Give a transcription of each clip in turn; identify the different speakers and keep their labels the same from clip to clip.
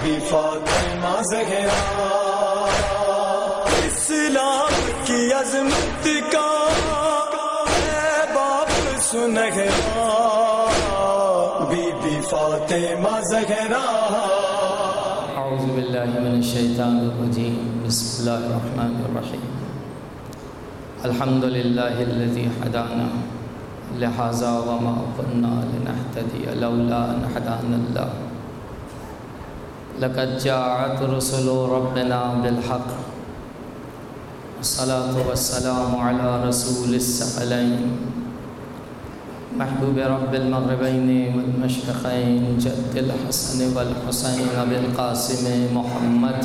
Speaker 1: Be Fatima Zahra, اسلام کی عظمت کا ہے باپ سنہرا، بی بی فاطمہ زہرا۔
Speaker 2: اعوذ باللہ من الشیطان الرجیم، بسم اللہ الرحمن الرحیم۔ الحمد للہ الذی ہدانا لہذا وما كنا لنهتدی لولا ان ہدانا اللہ، لقد جاءت رسل ربنا بالحق، والصلاة والسلام على رسول الثقلین محبوب رب المغربین والمشرقین جد الحسن والحسین بالقاسم محمد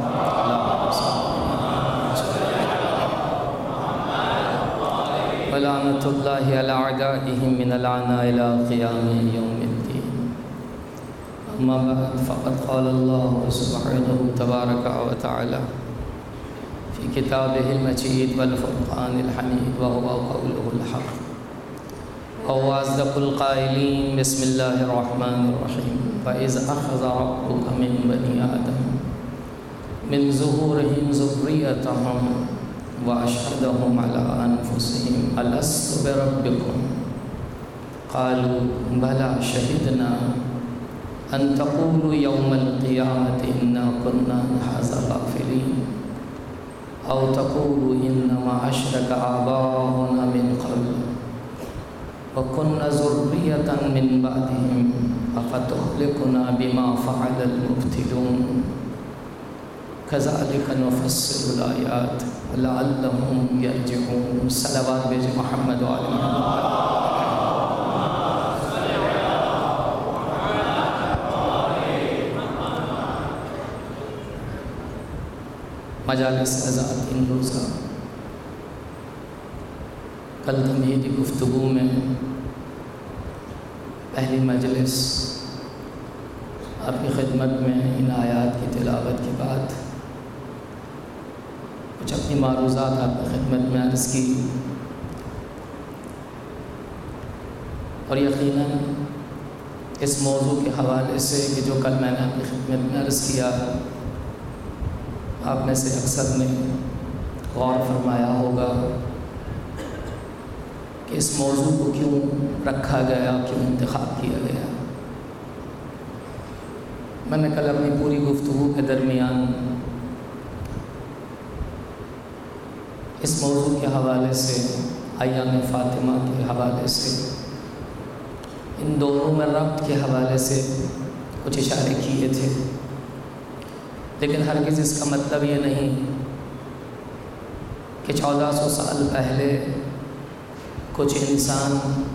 Speaker 2: ولعنۃ اللہ علی اعدائهم من العناء الى قیام یوم الدین۔ اما بعد فقد قال اللہ سبحانہ تبارک وتعالی فی کتابہ المجید والفرقان الحمید وهو قوله الحق وهو أصدق القائلين۔ بسم الله الرحمن الرحيم۔ وإذ أخذ ربك من بني آدم من ظهورهم ذريتهم وأشهدهم على أنفسهم ألست بربكم قالوا بلى شهدنا أن تقولوا يوم القيامة إنا كنا عن هذا غافلين أو تقولوا إنما أشرك آباؤنا من قبل وَكُنَّ ذُرِّيَّةً مِّن بَعْدِهِمْ أَفَتُهْلِكُنَا بِمَا فَعَلَ الْمُبْطِلُونَ كَذَلِكَ نُفَصِّلُ الْآيَاتِ لَعَلَّهُمْ يَرْجِعُونَ۔ صلوات بھیجیں محمد و آل محمد۔ مجالس آزاد ان روزہ کل تمہیدی گفتگو میں پہلی مجلس آپ کی خدمت میں ان آیات کی تلاوت کے بعد کچھ اپنی معروضات آپ کی خدمت میں عرض کی، اور یقیناً اس موضوع کے حوالے سے کہ جو کل میں نے آپ کی خدمت میں عرض کیا، آپ میں سے اکثر نے غور فرمایا ہوگا کہ اس موضوع کو کیوں رکھا گیا، کیوں انتخاب کیا گیا۔ میں نے کل اپنی پوری گفتگو کے درمیان اس موضوع کے حوالے سے، ایام فاطمہ کے حوالے سے، ان دونوں میں ربط کے حوالے سے کچھ اشارے کیے تھے، لیکن ہرگز اس کا مطلب یہ نہیں کہ 1400 سال پہلے کچھ انسان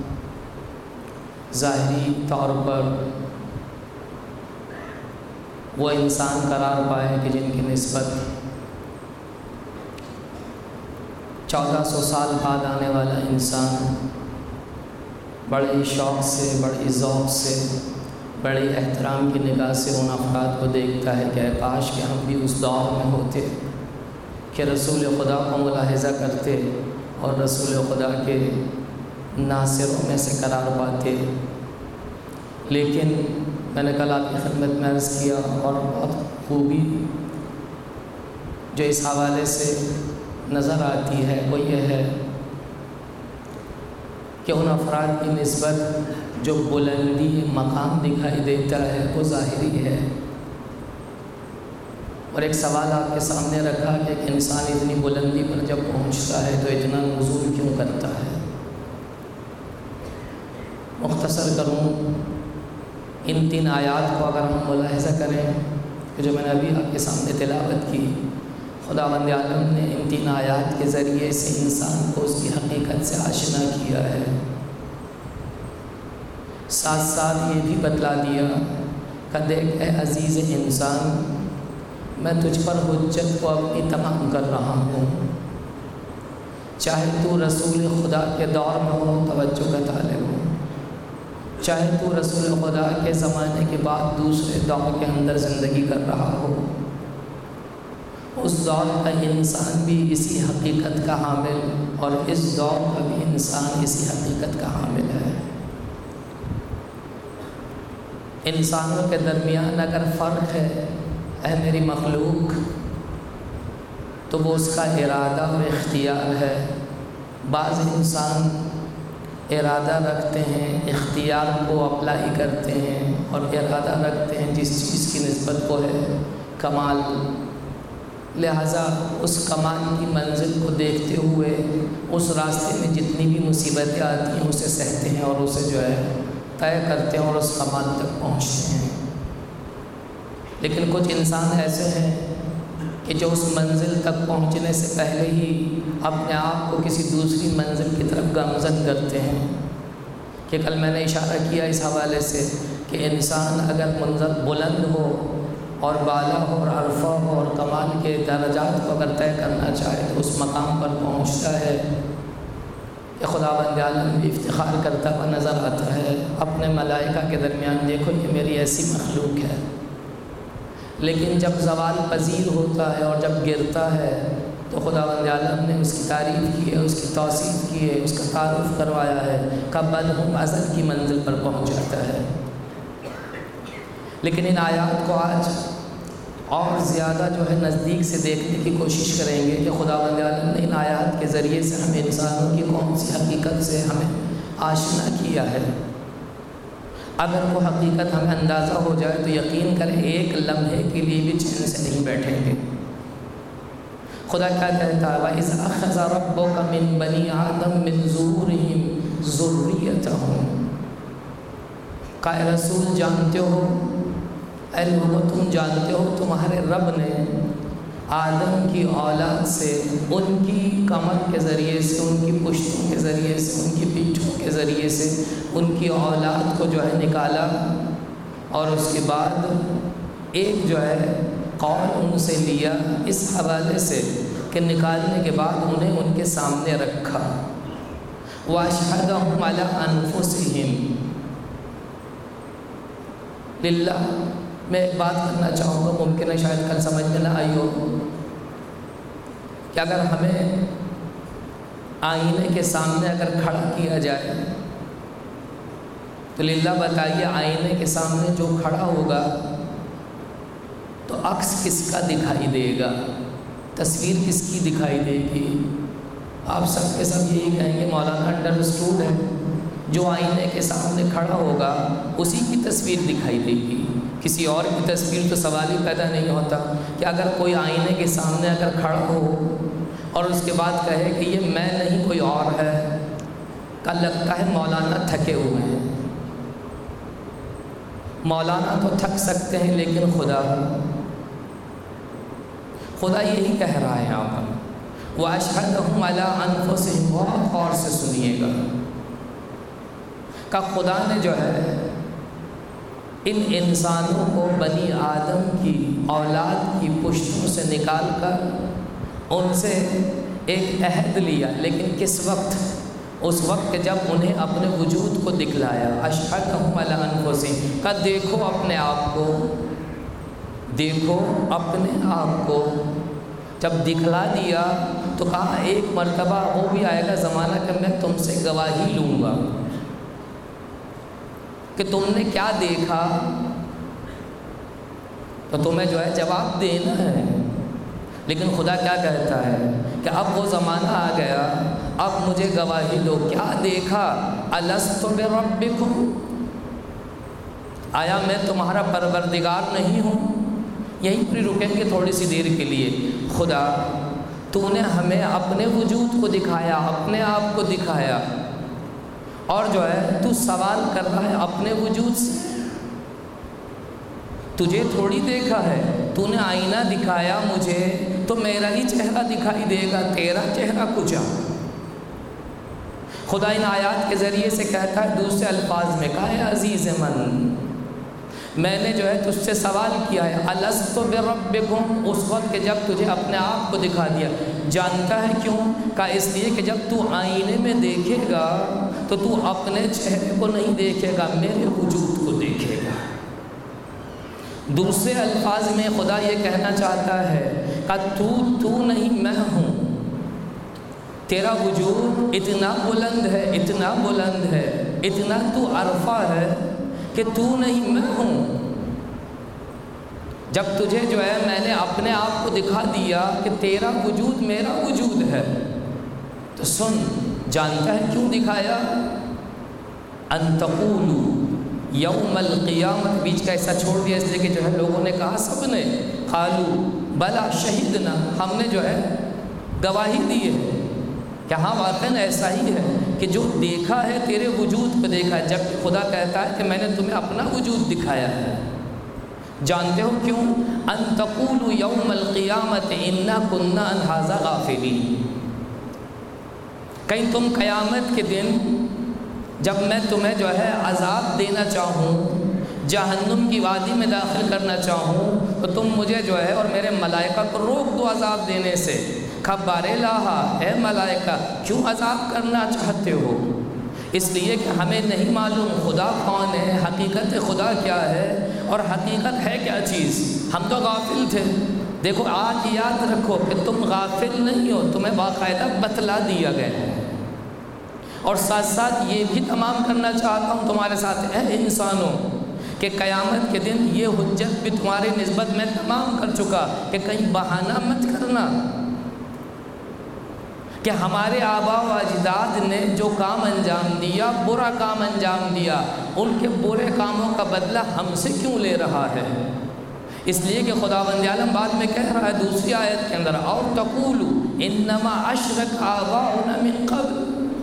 Speaker 2: ظاہری طور پر وہ انسان قرار پائے کہ جن کی نسبت 1400 سال بعد آنے والا انسان بڑے شوق سے، بڑے ذوق سے، بڑے احترام کی نگاہ سے ان افراد کو دیکھتا ہے کہ کاش کہ ہم بھی اس دور میں ہوتے کہ رسول خدا کو ملاحظہ کرتے اور رسول خدا کے ناصروں میں سے قرار پاتے۔ لیکن میں نے کل آپ کی خدمت میں عرض کیا، اور بہت خوبی جو اس حوالے سے نظر آتی ہے وہ یہ ہے کہ ان افراد کی نسبت جو بلندی مقام دکھائی دیتا ہے وہ ظاہری ہے، اور ایک سوال آپ کے سامنے رکھا کہ ایک انسان اتنی بلندی پر جب پہنچتا ہے تو اتنا نزول کیوں کرتا ہے۔ مختصر کروں، ان 3 آیات کو اگر ہم ملاحظہ کریں کہ جو میں نے ابھی آپ کے سامنے تلاوت کی، خداوند عالم نے ان 3 آیات کے ذریعے سے انسان کو اس کی حقیقت سے آشنا کیا ہے، ساتھ ساتھ یہ بھی بتلا دیا کہ دیکھ اے عزیز انسان، میں تجھ پر حجت کو اپنی تمام کر رہا ہوں، چاہے تو رسول خدا کے دور میں ہو توجہ کا طالب ہو، چاہے تو رسول خدا کے زمانے کے بعد دوسرے دور کے اندر زندگی کر رہا ہو، اس دور کا انسان بھی اسی حقیقت کا حامل اور اس دور کا بھی انسان اسی حقیقت کا حامل ہے انسانوں کے درمیان اگر فرق ہے اے میری مخلوق تو وہ اس کا ارادہ اور اختیار ہے۔ بعض انسان ارادہ رکھتے ہیں، اختیار کو اپلائی کرتے ہیں اور ارادہ رکھتے ہیں جس چیز کی نسبت کو ہے کمال، لہٰذا اس کمال کی منزل کو دیکھتے ہوئے اس راستے میں جتنی بھی مصیبتیں آتی ہیں اسے سہتے ہیں اور اسے جو ہے طے کرتے ہیں اور اس کمال تک پہنچتے ہیں۔ لیکن کچھ انسان ایسے ہیں کہ جو اس منزل تک پہنچنے سے پہلے ہی اپنے آپ کو کسی دوسری منزل کی طرف گامزن کرتے ہیں، کہ کل میں نے اشارہ کیا اس حوالے سے کہ انسان اگر منزل بلند ہو اور بالا ہو اور عرفہ ہو اور کمال کے درجات کو اگر طے کرنا چاہے تو اس مقام پر پہنچتا ہے کہ خداوند عالم بھی افتخار کرتا ہوا نظر آتا ہے اپنے ملائکہ کے درمیان، دیکھو یہ میری ایسی مخلوق ہے۔ لیکن جب زوال پذیر ہوتا ہے اور جب گرتا ہے تو خداوند عالم نے اس کی تعریف کی ہے، اس کی توصیف کی ہے، اس کا تعارف کروایا ہے کہ بل ہم ازل کی منزل پر پہنچ جاتا ہے۔ لیکن ان آیات کو آج اور زیادہ جو ہے نزدیک سے دیکھنے کی کوشش کریں گے کہ خداوند عالم نے ان آیات کے ذریعے سے ہمیں انسانوں کی کون سی حقیقت سے ہمیں آشنا کیا ہے۔ اگر وہ حقیقت ہمیں اندازہ ہو جائے تو یقین کریں ایک لمحے کے لیے بھی چین سے نہیں بیٹھیں گے۔ خدا کیا کہتا ہے وَإِذْ أَخَذَ رَبُّكَ مِن بَنِي آدَمَ مِن ظُهُورِهِمْ ذُرِّيَّتَهُمْ، کہ رسول جانتے ہو، اے لوگو تم جانتے ہو تمہارے رب نے آدم کی اولاد سے ان کی کمر کے ذریعے سے، ان کی پشتوں کے ذریعے سے، ان کی پیٹھوں کے ذریعے سے ان کی اولاد کو جو ہے نکالا، اور اس کے بعد ایک جو ہے قول ان سے لیا اس حوالے سے کہ نکالنے کے بعد انہیں ان کے سامنے رکھا۔ وَأَشْهَدَهُمْ عَلَىٰ أَنفُسِهِمْ للہ۔ میں ایک بات کرنا چاہوں گا، ممکن ہے شاید کل سمجھ میں نہ آئی ہو، کہ اگر ہمیں آئینے کے سامنے اگر کھڑا کیا جائے تو للہ بتائیے آئینے کے سامنے جو کھڑا ہوگا تو عکس کس کا دکھائی دے گا، تصویر کس کی دکھائی دے گی؟ آپ سب کے سب یہی کہیں گے مولانا انڈرسٹوڈ ہے، جو آئینے کے سامنے کھڑا ہوگا اسی کی تصویر دکھائی دے گی، کسی اور کی تصویر تو سوال ہی پیدا نہیں ہوتا کہ اگر کوئی آئینے کے سامنے اگر کھڑا ہو اور اس کے بعد کہے کہ یہ میں نہیں کوئی اور ہے، کا لگتا ہے مولانا تھکے ہوئے ہیں۔ مولانا تو تھک سکتے ہیں لیکن خدا یہی کہہ رہا ہے یہاں پر وَأَشْهَدَهُمْ عَلَىٰ أَنفُسِهِمْ، بہت غور سے سنیے گا کہ خدا نے جو ہے ان انسانوں کو بنی آدم کی اولاد کی پشتوں سے نکال کر ان سے ایک عہد لیا، لیکن کس وقت؟ اس وقت جب انہیں اپنے وجود کو دکھلایا۔ اشہدہم علی انفسہم، کہ دیکھو اپنے آپ کو، دیکھو اپنے آپ کو۔ جب دکھلا دیا تو کہا ایک مرتبہ وہ بھی آئے گا زمانہ کہ میں تم سے گواہی لوں گا کہ تم نے کیا دیکھا، تو تمہیں جو ہے جواب دینا ہے۔ لیکن خدا کیا کہتا ہے کہ اب وہ زمانہ آ گیا، اب مجھے گواہی دو، کیا دیکھا؟ الست بربکم، آیا میں تمہارا پروردگار نہیں ہوں؟ یہیں پر رکیں گے تھوڑی سی دیر کے لیے۔ خدا تو نے ہمیں اپنے وجود کو دکھایا، اپنے آپ کو دکھایا، اور جو ہے تو سوال کر رہا ہے اپنے وجود سے، تجھے تھوڑی دیکھا ہے، تو نے آئینہ دکھایا مجھے تو میرا ہی چہرہ دکھائی دے گا، تیرا چہرہ کچا۔ خدا ان آیات کے ذریعے سے کہتا ہے دوسرے الفاظ میں، کہا ہے عزیز من، میں نے جو ہے تجھ سے سوال کیا ہے الست بربکم، اس وقت کہ جب تجھے اپنے آپ کو دکھا دیا۔ جانتا ہے کیوں؟ کہا اس لیے کہ جب تو آئینے میں دیکھے گا تو تو اپنے چہرے کو نہیں دیکھے گا، میرے وجود کو دیکھے گا۔ دوسرے الفاظ میں خدا یہ کہنا چاہتا ہے کہ تو نہیں میں ہوں، تیرا وجود اتنا بلند ہے، اتنا بلند ہے، اتنا تو عرفہ ہے کہ تو نہیں میں ہوں۔ جب تجھے جو ہے میں نے اپنے آپ کو دکھا دیا کہ تیرا وجود میرا وجود ہے، تو سن، جانتا ہے کیوں دکھایا؟ ان تقولوا یوم القیامت، بیچ کا ایسا چھوڑ دیا اس لیے کہ جو ہے لوگوں نے کہا، سب نے، قالوا بلا شہدنا، ہم نے جو ہے گواہی دی ہے کہ ہاں واقعاً ایسا ہی ہے کہ جو دیکھا ہے تیرے وجود کو دیکھا ہے، جب خدا کہتا ہے کہ میں نے تمہیں اپنا وجود دکھایا ہے۔ جانتے ہو کیوں؟ ان تقولوا یوم القیامت انا کنا عن ھذا غافلین، کہیں تم قیامت کے دن جب میں تمہیں جو ہے عذاب دینا چاہوں، جہنم کی وادی میں داخل کرنا چاہوں، تو تم مجھے جو ہے اور میرے ملائکہ کو روک دو عذاب دینے سے۔ خبر لاہا، اے ملائکہ کیوں عذاب کرنا چاہتے ہو؟ اس لیے کہ ہمیں نہیں معلوم خدا کون ہے، حقیقت خدا کیا ہے، اور حقیقت ہے کیا چیز، ہم تو غافل تھے۔ دیکھو آج یاد رکھو کہ تم غافل نہیں ہو، تمہیں باقاعدہ بتلا دیا گیا ہے۔ اور ساتھ ساتھ یہ بھی تمام کرنا چاہتا ہوں تمہارے ساتھ، اے انسانوں، کہ قیامت کے دن یہ حجت بھی تمہاری نسبت میں تمام کر چکا کہ کہیں بہانہ مت کرنا کہ ہمارے آباء و اجداد نے جو کام انجام دیا، برا کام انجام دیا، ان کے برے کاموں کا بدلہ ہم سے کیوں لے رہا ہے؟ اس لیے کہ خداوند عالم بعد میں کہہ رہا ہے دوسری آیت کے اندر، اور تقولوا انما اشرک آباؤنا من قبل،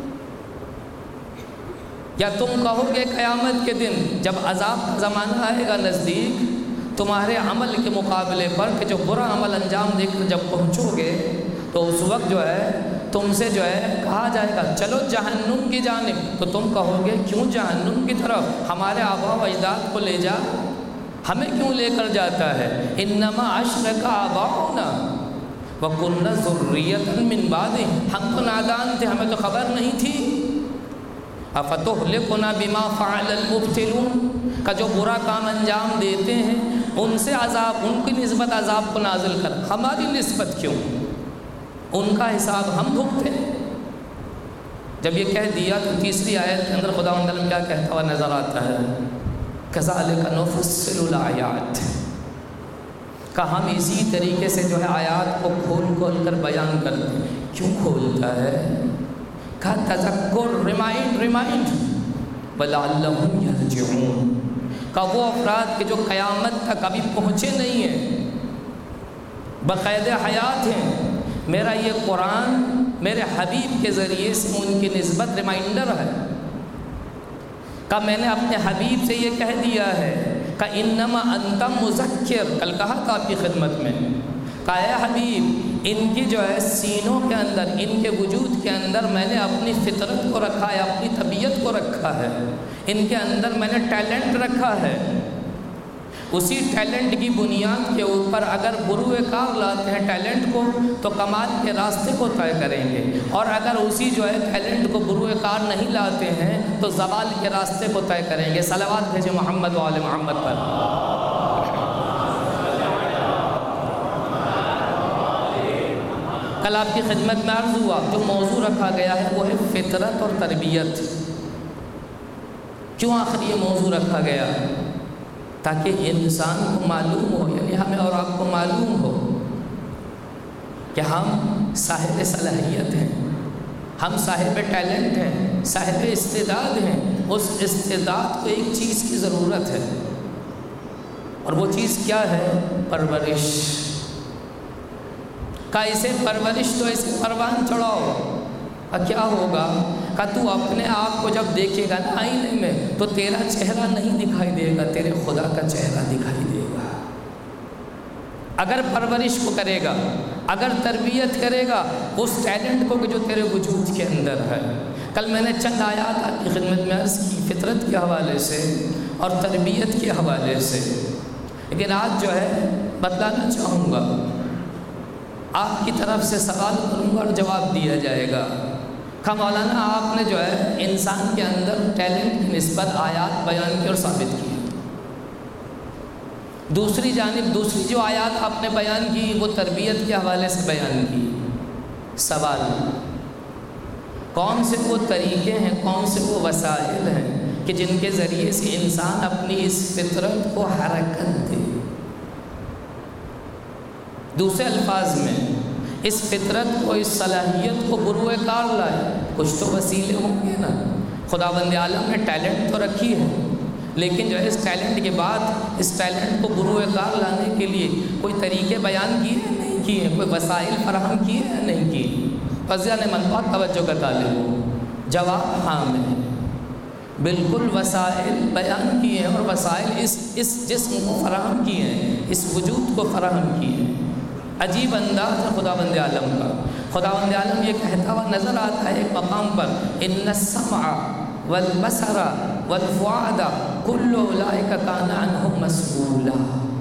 Speaker 2: یا تم کہو گے قیامت کے دن جب عذاب کا زمانہ آئے گا نزدیک تمہارے عمل کے مقابلے پر، کہ جو برا عمل انجام دے کر جب پہنچو گے تو اس وقت جو ہے تم سے جو ہے کہا جائے گا چلو جہنم کی جانب، تو تم کہو گے کیوں جہنم کی طرف؟ ہمارے آباء و اجداد کو لے جا، ہمیں کیوں لے کر جاتا ہے؟ انما اشرک آباؤنا وکنا ذریۃ من بعدہم، ہم تو نادان تھے، ہمیں تو خبر نہیں تھی۔ افتہلکنا بما فعل المبطلون، کا جو برا کام انجام دیتے ہیں ان سے عذاب، ان کی نسبت عذاب کو نازل کر، ہماری نسبت کیوں؟ ان کا حساب ہم بھگتے ہیں۔ جب یہ کہہ دیا تو تیسری آیت کے اندر خداوند عالم کیا کہتا ہوا نظر آتا ہے، کذالک نفصل الآیات، کہ ہم اسی طریقے سے جو ہے آیات کو کھول کھول کر بیان کرتے ہیں۔ کیوں کھولتا ہے؟ کہ تذکر، ریمائنڈ وَلَعَلَّهُمْ يَرْجِعُونَ، کہ وہ افراد کہ جو قیامت تک ابھی پہنچے نہیں ہیں، بقید حیات ہیں، میرا یہ قرآن میرے حبیب کے ذریعے سے ان کی نسبت ریمائنڈر ہے، کہ میں نے اپنے حبیب سے یہ کہہ دیا ہے کہ انما انت مذکر، کل کہا تھا آپ کی خدمت میں کہ اے حبیب ان کی جو ہے سینوں کے اندر، ان کے وجود کے اندر میں نے اپنی فطرت کو رکھا ہے، اپنی طبیعت کو رکھا ہے، ان کے اندر میں نے ٹیلنٹ رکھا ہے، اسی ٹیلنٹ کی بنیاد کے اوپر اگر بروئے کار لاتے ہیں ٹیلنٹ کو تو کمال کے راستے کو طے کریں گے، اور اگر اسی جو ہے ٹیلنٹ کو بروئے کار نہیں لاتے ہیں تو زوال کے راستے کو طے کریں گے۔ صلوات بھیجیں محمد و آل محمد پر۔ کل آپ کی خدمت میں عرض ہوا جو موضوع رکھا گیا ہے وہ ہے فطرت اور تربیت۔ کیوں آخر یہ موضوع رکھا گیا؟ تاکہ انسان کو معلوم ہو، یعنی ہمیں اور آپ کو معلوم ہو کہ ہم صاحب صلاحیت ہیں، ہم صاحب ٹیلنٹ ہیں، صاحب استعداد ہیں۔ اس استعداد کو ایک چیز کی ضرورت ہے، اور وہ چیز کیا ہے؟ پرورش۔ کہ اسے پرورش تو اسے پروان چڑھاؤ، اور کیا ہوگا کہ تو اپنے آپ کو جب دیکھے گا نا آئینے میں تو تیرا چہرہ نہیں دکھائی دے گا، تیرے خدا کا چہرہ دکھائی دے گا۔ اگر پرورش کو کرے گا، اگر تربیت کرے گا اس ٹیلنٹ کو جو تیرے وجود کے اندر ہے۔ کل میں نے چند آیات آپ کی خدمت میں عرض کی فطرت کے حوالے سے اور تربیت کے حوالے سے، لیکن آج جو ہے بتلانا چاہوں گا، آپ کی طرف سے سوال کروں گا اور جواب دیا جائے گا کہ مولانا آپ نے جو ہے انسان کے اندر ٹیلنٹ کی نسبت آیات بیان کی اور ثابت کی، دوسری جانب دوسری جو آیات آپ نے بیان کی وہ تربیت کے حوالے سے بیان کی۔ سوال، کون سے وہ طریقے ہیں، کون سے وہ وسائل ہیں کہ جن کے ذریعے سے انسان اپنی اس فطرت کو حرکت دے. دوسرے الفاظ میں اس فطرت کو، اس صلاحیت کو بروئے کار لائے. کچھ تو وسیلے ہوں گے نا. خداوند عالم نے ٹیلنٹ تو رکھی ہے، لیکن جو ہے اس ٹیلنٹ کے بعد اس ٹیلنٹ کو بروئے کار لانے کے لیے کوئی طریقے بیان کیے ہیں؟ نہیں کیے. کوئی وسائل فراہم کیے ہیں؟ نہیں کیے. فضیہ نے من بہت توجہ کا طالب ہو. جواب ہاں میں بالکل وسائل بیان کیے ہیں، اور وسائل اس جسم کو فراہم کیے ہیں، اس وجود کو فراہم کیے ہیں. عجیب انداز ہے خداوند عالم کا. خداوند عالم یہ کہتا ہوا نظر آتا ہے ایک مقام پر، ان السمع والبصر والفؤاد کل اولئک کان عنہ مسئولا.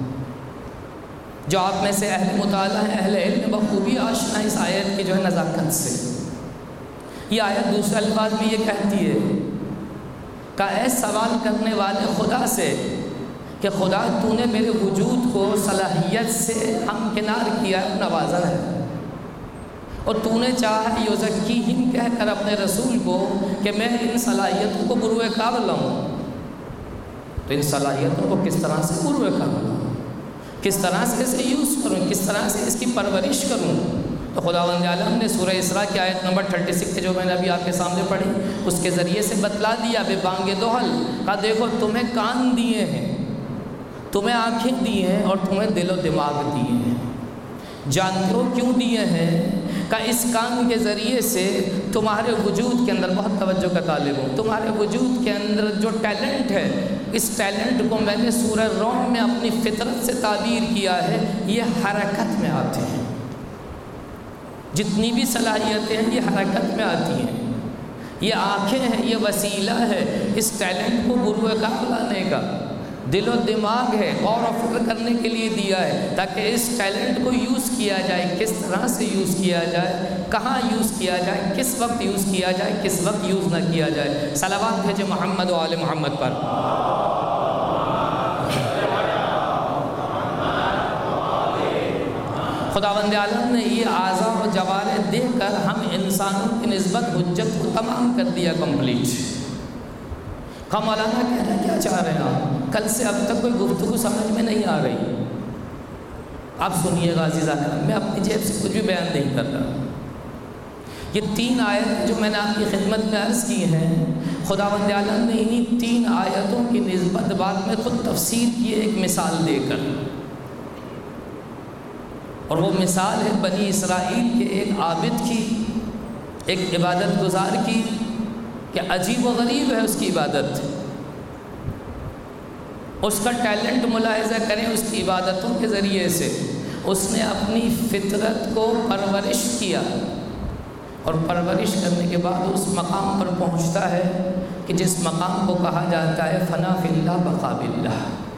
Speaker 2: جو آپ میں سے اہل مطالعہ ہیں، اہل علم، بخوبی آشنا اس آیت کی جو ہے نزاکت سے. یہ آیت دوسرے الفاظ میں یہ کہتی ہے کہ اے سوال کرنے والے خدا سے کہ خدا تو نے میرے وجود کو صلاحیت سے ہمکنار کیا ہے، نوازا ہے، اور تو نے چاہا یزکیہم کہہ کر اپنے رسول کو کہ میں ان صلاحیتوں کو بروئے کار لاؤں. تو ان صلاحیتوں کو کس طرح سے بروئے کار لاؤں، کس طرح سے اسے یوز کروں، کس طرح سے اس کی پرورش کروں. تو خداوند عالم نے سورہ اسراء کی آیت نمبر 36 جو میں نے ابھی آپ کے سامنے پڑھی، اس کے ذریعے سے بتلا دیا بے بانگ دہل. کہا دیکھو تمہیں کان دیے ہیں، تمہیں آنکھیں دی ہیں، اور تمہیں دل و دماغ دیے ہیں. جانتے ہو کیوں دیے ہیں؟ کہ اس کان کے ذریعے سے تمہارے وجود کے اندر، بہت توجہ کا طالب ہوں، تمہارے وجود کے اندر جو ٹیلنٹ ہے، اس ٹیلنٹ کو میں نے سورہ روم میں اپنی فطرت سے تعبیر کیا ہے. یہ حرکت میں آتے ہیں. جتنی بھی صلاحیتیں ہیں یہ حرکت میں آتی ہیں. یہ آنکھیں ہیں، یہ وسیلہ ہے اس ٹیلنٹ کو بروئے کار لانے کا. دل و دماغ ہے، غور و فکر کرنے کے لیے دیا ہے تاکہ اس ٹیلنٹ کو یوز کیا جائے. کس طرح سے یوز کیا جائے، کہاں یوز کیا جائے، کس وقت یوز کیا جائے، کس وقت یوز نہ کیا جائے. صلوات بھیجے محمد و آل محمد پر. خداوند عالم نے یہ اعضاء و جوارح دے کر ہم انسانوں کی نسبت حجت کو تمام کر دیا، کمپلیٹ. ہم مولانا کہنا کیا چاہ رہے ہیں آپ؟ کل سے اب تک کوئی گفتگو سمجھ میں نہیں آ رہی. آپ سنیے گا عزیزان، میں اپنی جیب سے کچھ بھی بیان نہیں کر رہا. یہ 3 آیت جو میں نے آپ کی خدمت میں عرض کی ہیں، خداوند عالم نے انہی 3 آیتوں کی نسبت بعد میں خود تفسیر کی ایک مثال دے کر. اور وہ مثال ہے بنی اسرائیل کے ایک عابد کی، ایک عبادت گزار کی، کہ عجیب و غریب ہے اس کی عبادت. اس کا ٹیلنٹ ملاحظہ کریں، اس کی عبادتوں کے ذریعے سے اس نے اپنی فطرت کو پرورش کیا، اور پرورش کرنے کے بعد اس مقام پر پہنچتا ہے کہ جس مقام کو کہا جاتا ہے فنا فی اللہ بقا باللہ.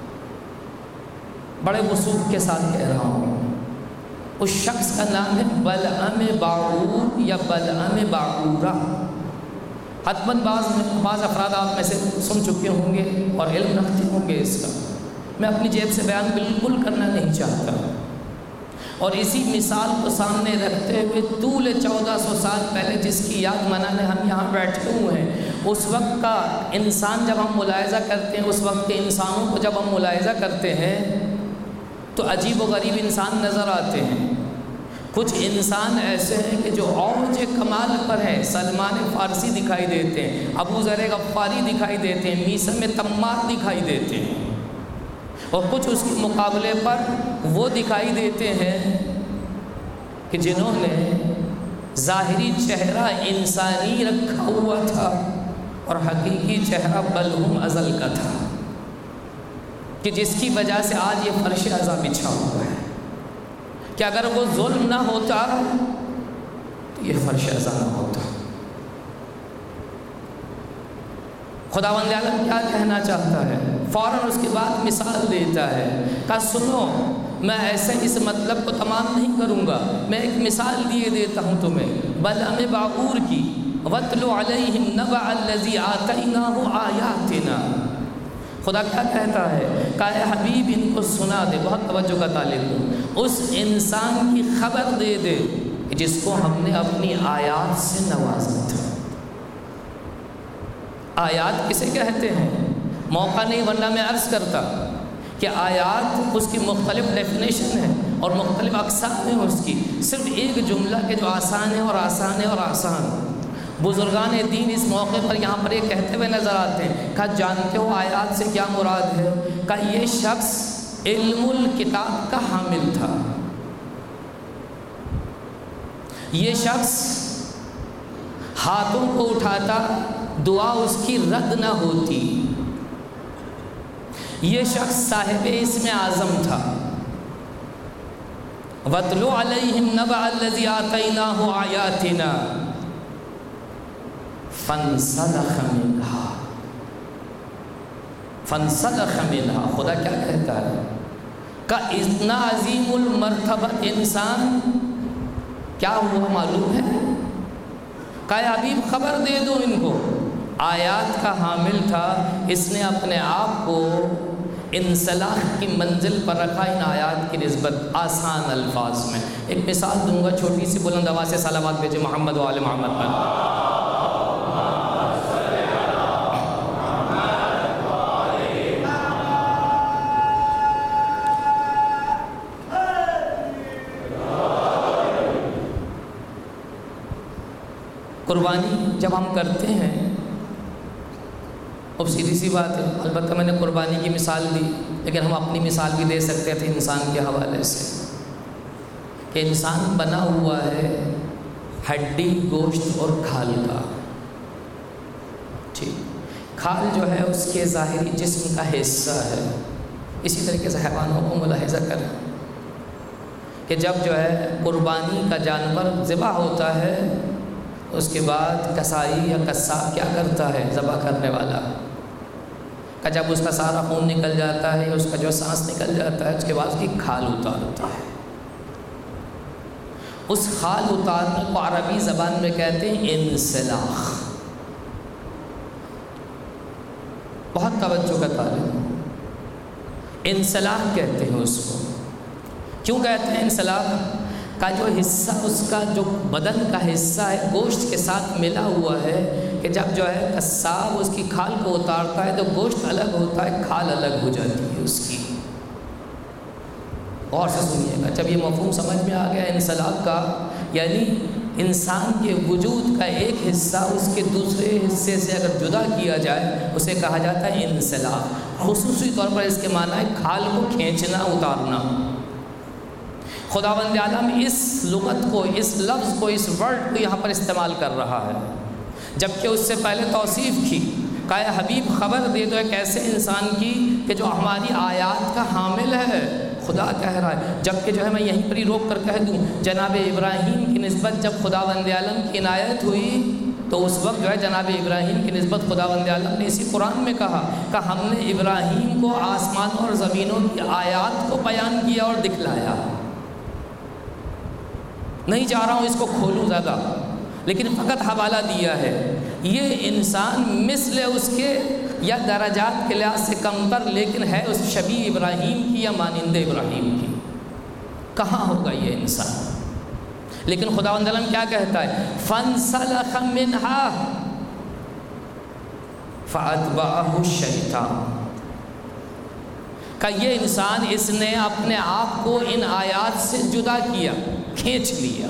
Speaker 2: بڑے وثوق کے ساتھ کہہ رہا ہوں، اس شخص کا نام ہے بلعم باعور یا بلعم باعورہ. حتماً بعض افراد آپ میں سے سن چکے ہوں گے اور علم رکھتے ہوں گے اس کا. میں اپنی جیب سے بیان بالکل کرنا نہیں چاہتا. اور اسی مثال کو سامنے رکھتے ہوئے طول 1400 سال پہلے جس کی یاد منانے ہم یہاں بیٹھے ہوئے ہیں، اس وقت کا انسان جب ہم ملاحظہ کرتے ہیں، اس وقت کے انسانوں کو جب ہم ملاحظہ کرتے ہیں تو عجیب و غریب انسان نظر آتے ہیں. کچھ انسان ایسے ہیں کہ جو اوج کمال پر ہیں. سلمان فارسی دکھائی دیتے ہیں، ابو ذر غفاری دکھائی دیتے ہیں، میثم تمار دکھائی دیتے ہیں. اور کچھ اس کے مقابلے پر وہ دکھائی دیتے ہیں کہ جنہوں نے ظاہری چہرہ انسانی رکھا ہوا تھا اور حقیقی چہرہ بلہم ازل کا تھا، کہ جس کی وجہ سے آج یہ فرش ازا بچھا ہوا ہے کہ اگر وہ ظلم نہ ہوتا تو یہ فرش ازا نہ ہوتا. خداوند عالم کیا کہنا چاہتا ہے؟ فوراً اس کے بعد مثال دیتا ہے کہ سنو، میں ایسے اس مطلب کو تمام نہیں کروں گا، میں ایک مثال دیے دیتا ہوں تمہیں بلعم باعور کی. وَاتْلُ عَلَيْهِمْ نَبَأَ الَّذِي آتَيْنَاهُ آيَاتِنَا. خدا کیا کہتا ہے کہ اے حبیب ان کو سنا دے، بہت توجہ کا طالب ہوں، اس انسان کی خبر دے دے جس کو ہم نے اپنی آیات سے نوازا تھا. آیات کسے کہتے ہیں؟ موقع نہیں ورنہ میں عرض کرتا کہ آیات اس کی مختلف ڈیفینیشن ہے اور مختلف اقسام ہیں اس کی. صرف ایک جملہ کہ جو آسان ہے اور آسان ہے اور آسان. بزرگان دین اس موقع پر یہاں پر یہ کہتے ہوئے نظر آتے ہیں کہ جانتے ہو آیات سے کیا مراد ہے؟ کہ یہ شخص علم الکتاب کا حامل تھا. یہ شخص ہاتھوں کو اٹھاتا دعا اس کی رد نہ ہوتی. یہ شخص صاحب اسم اعظم تھا. وَاتْلُ عَلَيْهِمْ نَبَأَ الَّذِي آتَيْنَاهُ آيَاتِنَا فَانْسَلَخَ مِنْهَا. خدا کیا کہتا ہے کہ اتنا عظیم المرتبہ انسان کیا ہوا معلوم ہے؟ کہ حبیب خبر دے دو ان کو. آیات کا حامل تھا. اس نے اپنے آپ کو انسلاخ کی منزل پر رکھا ان آیات کی نسبت آسان الفاظ میں. ایک مثال دوں گا چھوٹی سی، بلند آواز سے صلوات بھیجے محمد و آل محمد پر. قربانی جب ہم کرتے ہیں، اب سیدھی سی بات ہے، البتہ میں نے قربانی کی مثال دی لیکن ہم اپنی مثال بھی دے سکتے تھے انسان کے حوالے سے کہ انسان بنا ہوا ہے ہڈی، گوشت اور کھال کا. ٹھیک، کھال جو ہے اس کے ظاہری جسم کا حصہ ہے. اسی طریقے سے حیوانوں کو ملاحظہ کریں کہ جب جو ہے قربانی کا جانور ذبح ہوتا ہے اس کے بعد کسائی یا قصاب کیا کرتا ہے؟ ذبح کرنے والا کہ جب اس کا سارا خون نکل جاتا ہے، اس کا جو سانس نکل جاتا ہے، اس کے بعد اس کی کھال اتارتا ہے. اس کھال اتارنے کو عربی زبان میں کہتے ہیں انسلاخ. بہت توجہ کا طالب، انسلاخ کہتے ہیں اس کو. کیوں کہتے ہیں انسلاخ؟ کا جو حصہ اس کا جو بدن کا حصہ ہے گوشت کے ساتھ ملا ہوا ہے کہ جب جو ہے قصاب اس کی کھال کو اتارتا ہے تو گوشت الگ ہوتا ہے، کھال الگ ہو جاتی ہے اس کی. غور سے سنیے گا. جب یہ مفہوم سمجھ میں آ گیا انسلاخ کا، یعنی انسان کے وجود کا ایک حصہ اس کے دوسرے حصے سے اگر جدا کیا جائے اسے کہا جاتا ہے انسلاخ. خصوصی طور پر اس کے معنی ہے کھال کو کھینچنا، اتارنا. خداوند عالم اس لغت کو، اس لفظ کو، اس ورڈ کو یہاں پر استعمال کر رہا ہے، جبکہ اس سے پہلے توصیف کی کہ اے حبیب خبر دے دو ایک ایسے انسان کی کہ جو ہماری آیات کا حامل ہے. خدا کہہ رہا ہے، جبکہ جو ہے میں یہیں پر ہی روک کر کہہ دوں جناب ابراہیم کی نسبت جب خداوند عالم کی عنایت ہوئی تو اس وقت جو ہے جناب ابراہیم کی نسبت خداوند عالم نے اسی قرآن میں کہا کہ ہم نے ابراہیم کو آسمانوں اور زمینوں کی آیات کو بیان کیا اور دکھلایا. نہیں چاہ رہا ہوں اس کو کھولوں زیادہ، لیکن فقط حوالہ دیا ہے. یہ انسان مثل اس کے یا درجات کے لحاظ سے کمتر لیکن ہے اس شبیہ ابراہیم کی یا مانند ابراہیم کی. کہاں ہوگا یہ انسان؟ لیکن خداوند عالم کیا کہتا ہے؟ فَانْسَلَخَ مِنْهَا فَأَتْبَعَهُ الشَّيْطَانُ. کہ یہ انسان اس نے اپنے آپ کو ان آیات سے جدا کیا، کھینچ لیا.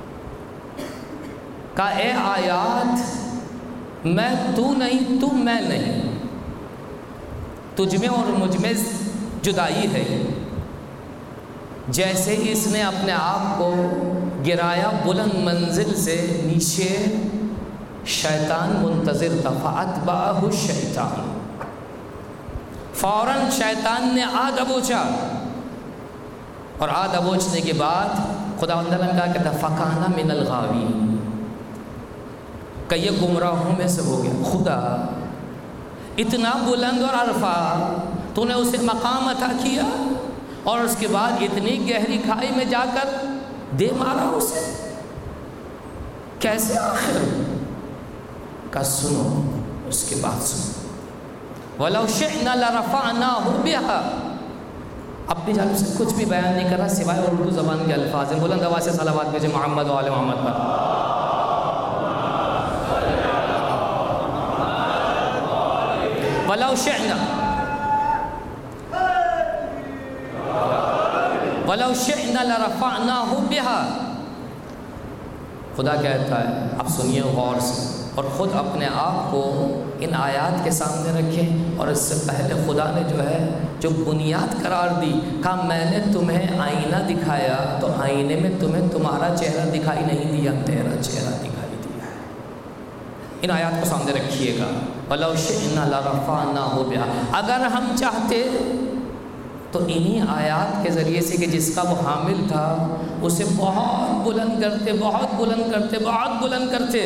Speaker 2: کہ اے آیات میں تو نہیں، تو میں نہیں، تجھ میں اور مجھ میں جدائی ہے. جیسے اس نے اپنے آپ کو گرایا بلند منزل سے نیچے، شیطان منتظر تھا. فَأَتْبَعَهُ الشَّيْطَانُ. فوراً شیطان نے آ دبوچا، اور آ دبوچنے کے بعد خداوند نے کہا کہ فَكَانَ مِنَ الْغَاوِينَ. کہ یہ گمراہوں میں سے ہو گیا. خدا اتنا بلند اور عرفہ تو نے اسے مقام عطا کیا اور اس کے بعد اتنی گہری کھائی میں جا کر دے مارا اسے. کیسے آخر؟ کہ سنو، اس کے بعد سنو. وَلَوْ شِئْنَا لَرَفَعْنَاهُ بِهَا. اپنی جانب سے کچھ بھی بیان نہیں کر رہا سوائے اردو زبان کے الفاظ ہیں. بلند آواز سے صلوات بھیجے محمد و آل محمد پر. وَلَوْ شِئْنَا لَرَفَعْنَاهُ بِهَا. خدا کہتا ہے، اب سنیے غور سے، اور خود اپنے آپ کو ان آیات کے سامنے رکھیں. اور اس سے پہلے خدا نے جو بنیاد قرار دی، کہا میں نے تمہیں آئینہ دکھایا تو آئینے میں تمہیں تمہارا چہرہ دکھائی نہیں دیا، میرا چہرہ دکھائی دیا ہے. ان آیات کو سامنے رکھیے گا. وَلَوْ شِئْنَا لَرَفَعْنَاهُ بِهَا. اگر ہم چاہتے تو انہی آیات کے ذریعے سے کہ جس کا وہ حامل تھا اسے بہت بلند کرتے، بہت بلند کرتے، بہت بلند کرتے.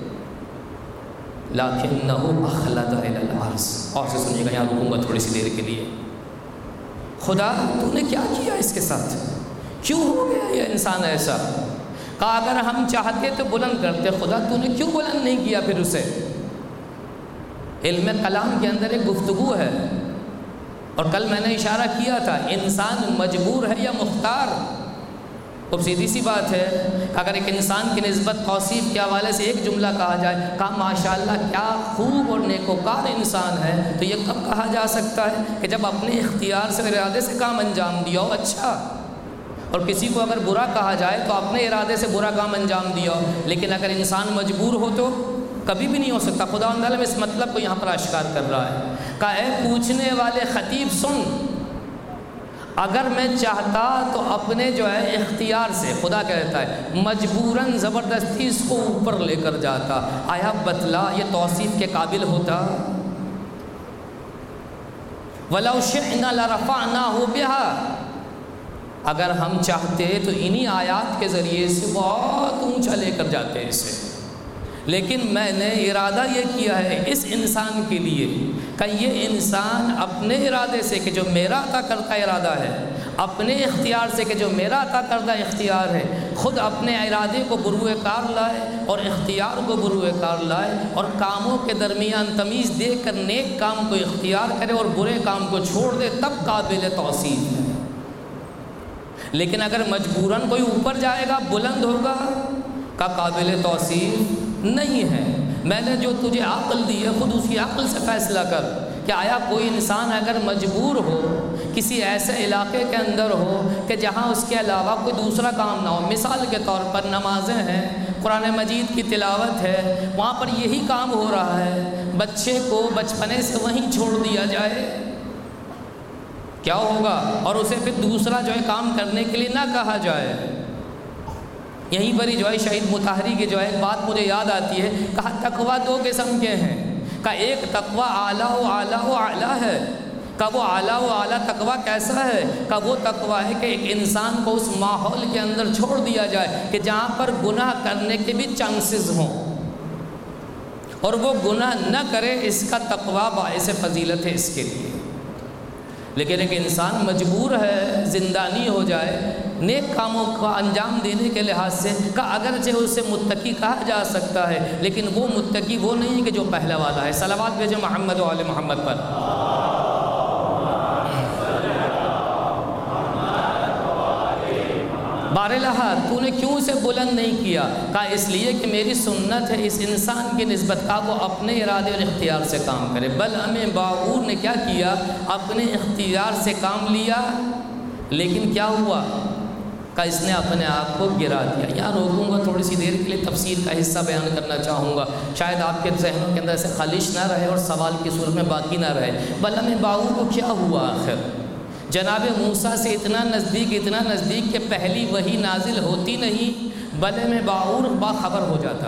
Speaker 2: لَكِنَّهُ أَخْلَدَ إِلَى الْأَرْضِ. اور سے سنیے گا، یہاں رکوں گا تھوڑی سی دیر کے لیے. خدا تو نے کیا کیا اس کے ساتھ؟ کیوں ہو گیا یہ انسان ایسا؟ کہا اگر ہم چاہتے تو بلند کرتے. خدا تو نے کیوں بلند نہیں کیا پھر اسے؟ علم کلام کے اندر ایک گفتگو ہے، اور کل میں نے اشارہ کیا تھا، انسان مجبور ہے یا مختار؟ اب سیدھی سی بات ہے کہ اگر ایک انسان کی نسبت توصیف کے حوالے سے ایک جملہ کہا جائے، کہا ماشاءاللہ کیا خوب اور نیکوکار انسان ہے، تو یہ کب کہا جا سکتا ہے؟ کہ جب اپنے اختیار سے، ارادے سے کام انجام دیا ہو. اچھا، اور کسی کو اگر برا کہا جائے تو اپنے ارادے سے برا کام انجام دیا ہو. لیکن اگر انسان مجبور ہو تو کبھی بھی نہیں ہو سکتا. خدا تعالیٰ اس مطلب کو یہاں پر اشکار کر رہا ہے. کہا اے پوچھنے والے خطیب سن، اگر میں چاہتا تو اپنے اختیار سے، خدا کہتا ہے مجبوراً زبردستی اس کو اوپر لے کر جاتا. آیا بتلا یہ توصیف کے قابل ہوتا؟ وَلَوْ شِئْنَا لَرَفَعْنَاهُ بِهَا. اگر ہم چاہتے تو انہی آیات کے ذریعے سے بہت اونچا لے کر جاتے اسے. لیکن میں نے ارادہ یہ کیا ہے اس انسان کے لیے کہ یہ انسان اپنے ارادے سے کہ جو میرا عطا کرتا ارادہ ہے، اپنے اختیار سے کہ جو میرا عطا کردہ اختیار ہے، خود اپنے ارادے کو بروئے کار لائے اور اختیار کو بروئے کار لائے، اور کاموں کے درمیان تمیز دے کر نیک کام کو اختیار کرے اور برے کام کو چھوڑ دے، تب قابل توصیف ہے. لیکن اگر مجبوراً کوئی اوپر جائے گا، بلند ہوگا، کا قابل توصیف نہیں ہے. میں نے جو تجھے عقل دی ہے، خود اسی عقل سے فیصلہ کر کہ آیا کوئی انسان اگر مجبور ہو، کسی ایسے علاقے کے اندر ہو کہ جہاں اس کے علاوہ کوئی دوسرا کام نہ ہو. مثال کے طور پر نمازیں ہیں، قرآن مجید کی تلاوت ہے، وہاں پر یہی کام ہو رہا ہے، بچے کو بچپنے سے وہیں چھوڑ دیا جائے، کیا ہوگا؟ اور اسے پھر دوسرا کام کرنے کے لیے نہ کہا جائے. یہیں پر ہی شہید مطہری کی ایک بات مجھے یاد آتی ہے. کہا تقویٰ دو قسم کے ہیں. کہا ایک تقویٰ اعلیٰ و اعلیٰ و اعلیٰ ہے. کہا وہ اعلیٰ و اعلیٰ تقویٰ کیسا ہے؟ کہا وہ تقویٰ ہے کہ ایک انسان کو اس ماحول کے اندر چھوڑ دیا جائے کہ جہاں پر گناہ کرنے کے بھی چانسز ہوں، اور وہ گناہ نہ کرے. اس کا تقویٰ باعث فضیلت ہے اس کے لیے. لیکن ایک انسان مجبور ہے زندانی ہو جائے نیک کاموں کا انجام دینے کے لحاظ سے، کہ اگرچہ اسے متقی کہا جا سکتا ہے، لیکن وہ متقی وہ نہیں کہ جو پہلا والا ہے. صلوات بھیجے محمد و آل محمد پر. بارلہا تو نے کیوں اسے بلند نہیں کیا؟ کہا اس لیے کہ میری سنت ہے اس انسان کی نسبت کا وہ اپنے ارادے اور اختیار سے کام کرے. بلعم باعور نے کیا کیا؟ اپنے اختیار سے کام لیا، لیکن کیا ہوا؟ کہا اس نے اپنے آپ کو گرا دیا. یہاں روکوں گا تھوڑی سی دیر کے لیے، تفسیر کا حصہ بیان کرنا چاہوں گا، شاید آپ کے ذہنوں کے اندر سے خالص نہ رہے اور سوال کی صورت میں باقی نہ رہے. بلعم باعور کو کیا ہوا آخر؟ جناب موسیٰ سے اتنا نزدیک کہ پہلی وحی نازل ہوتی نہیں، بلعم باعور باخبر ہو جاتا.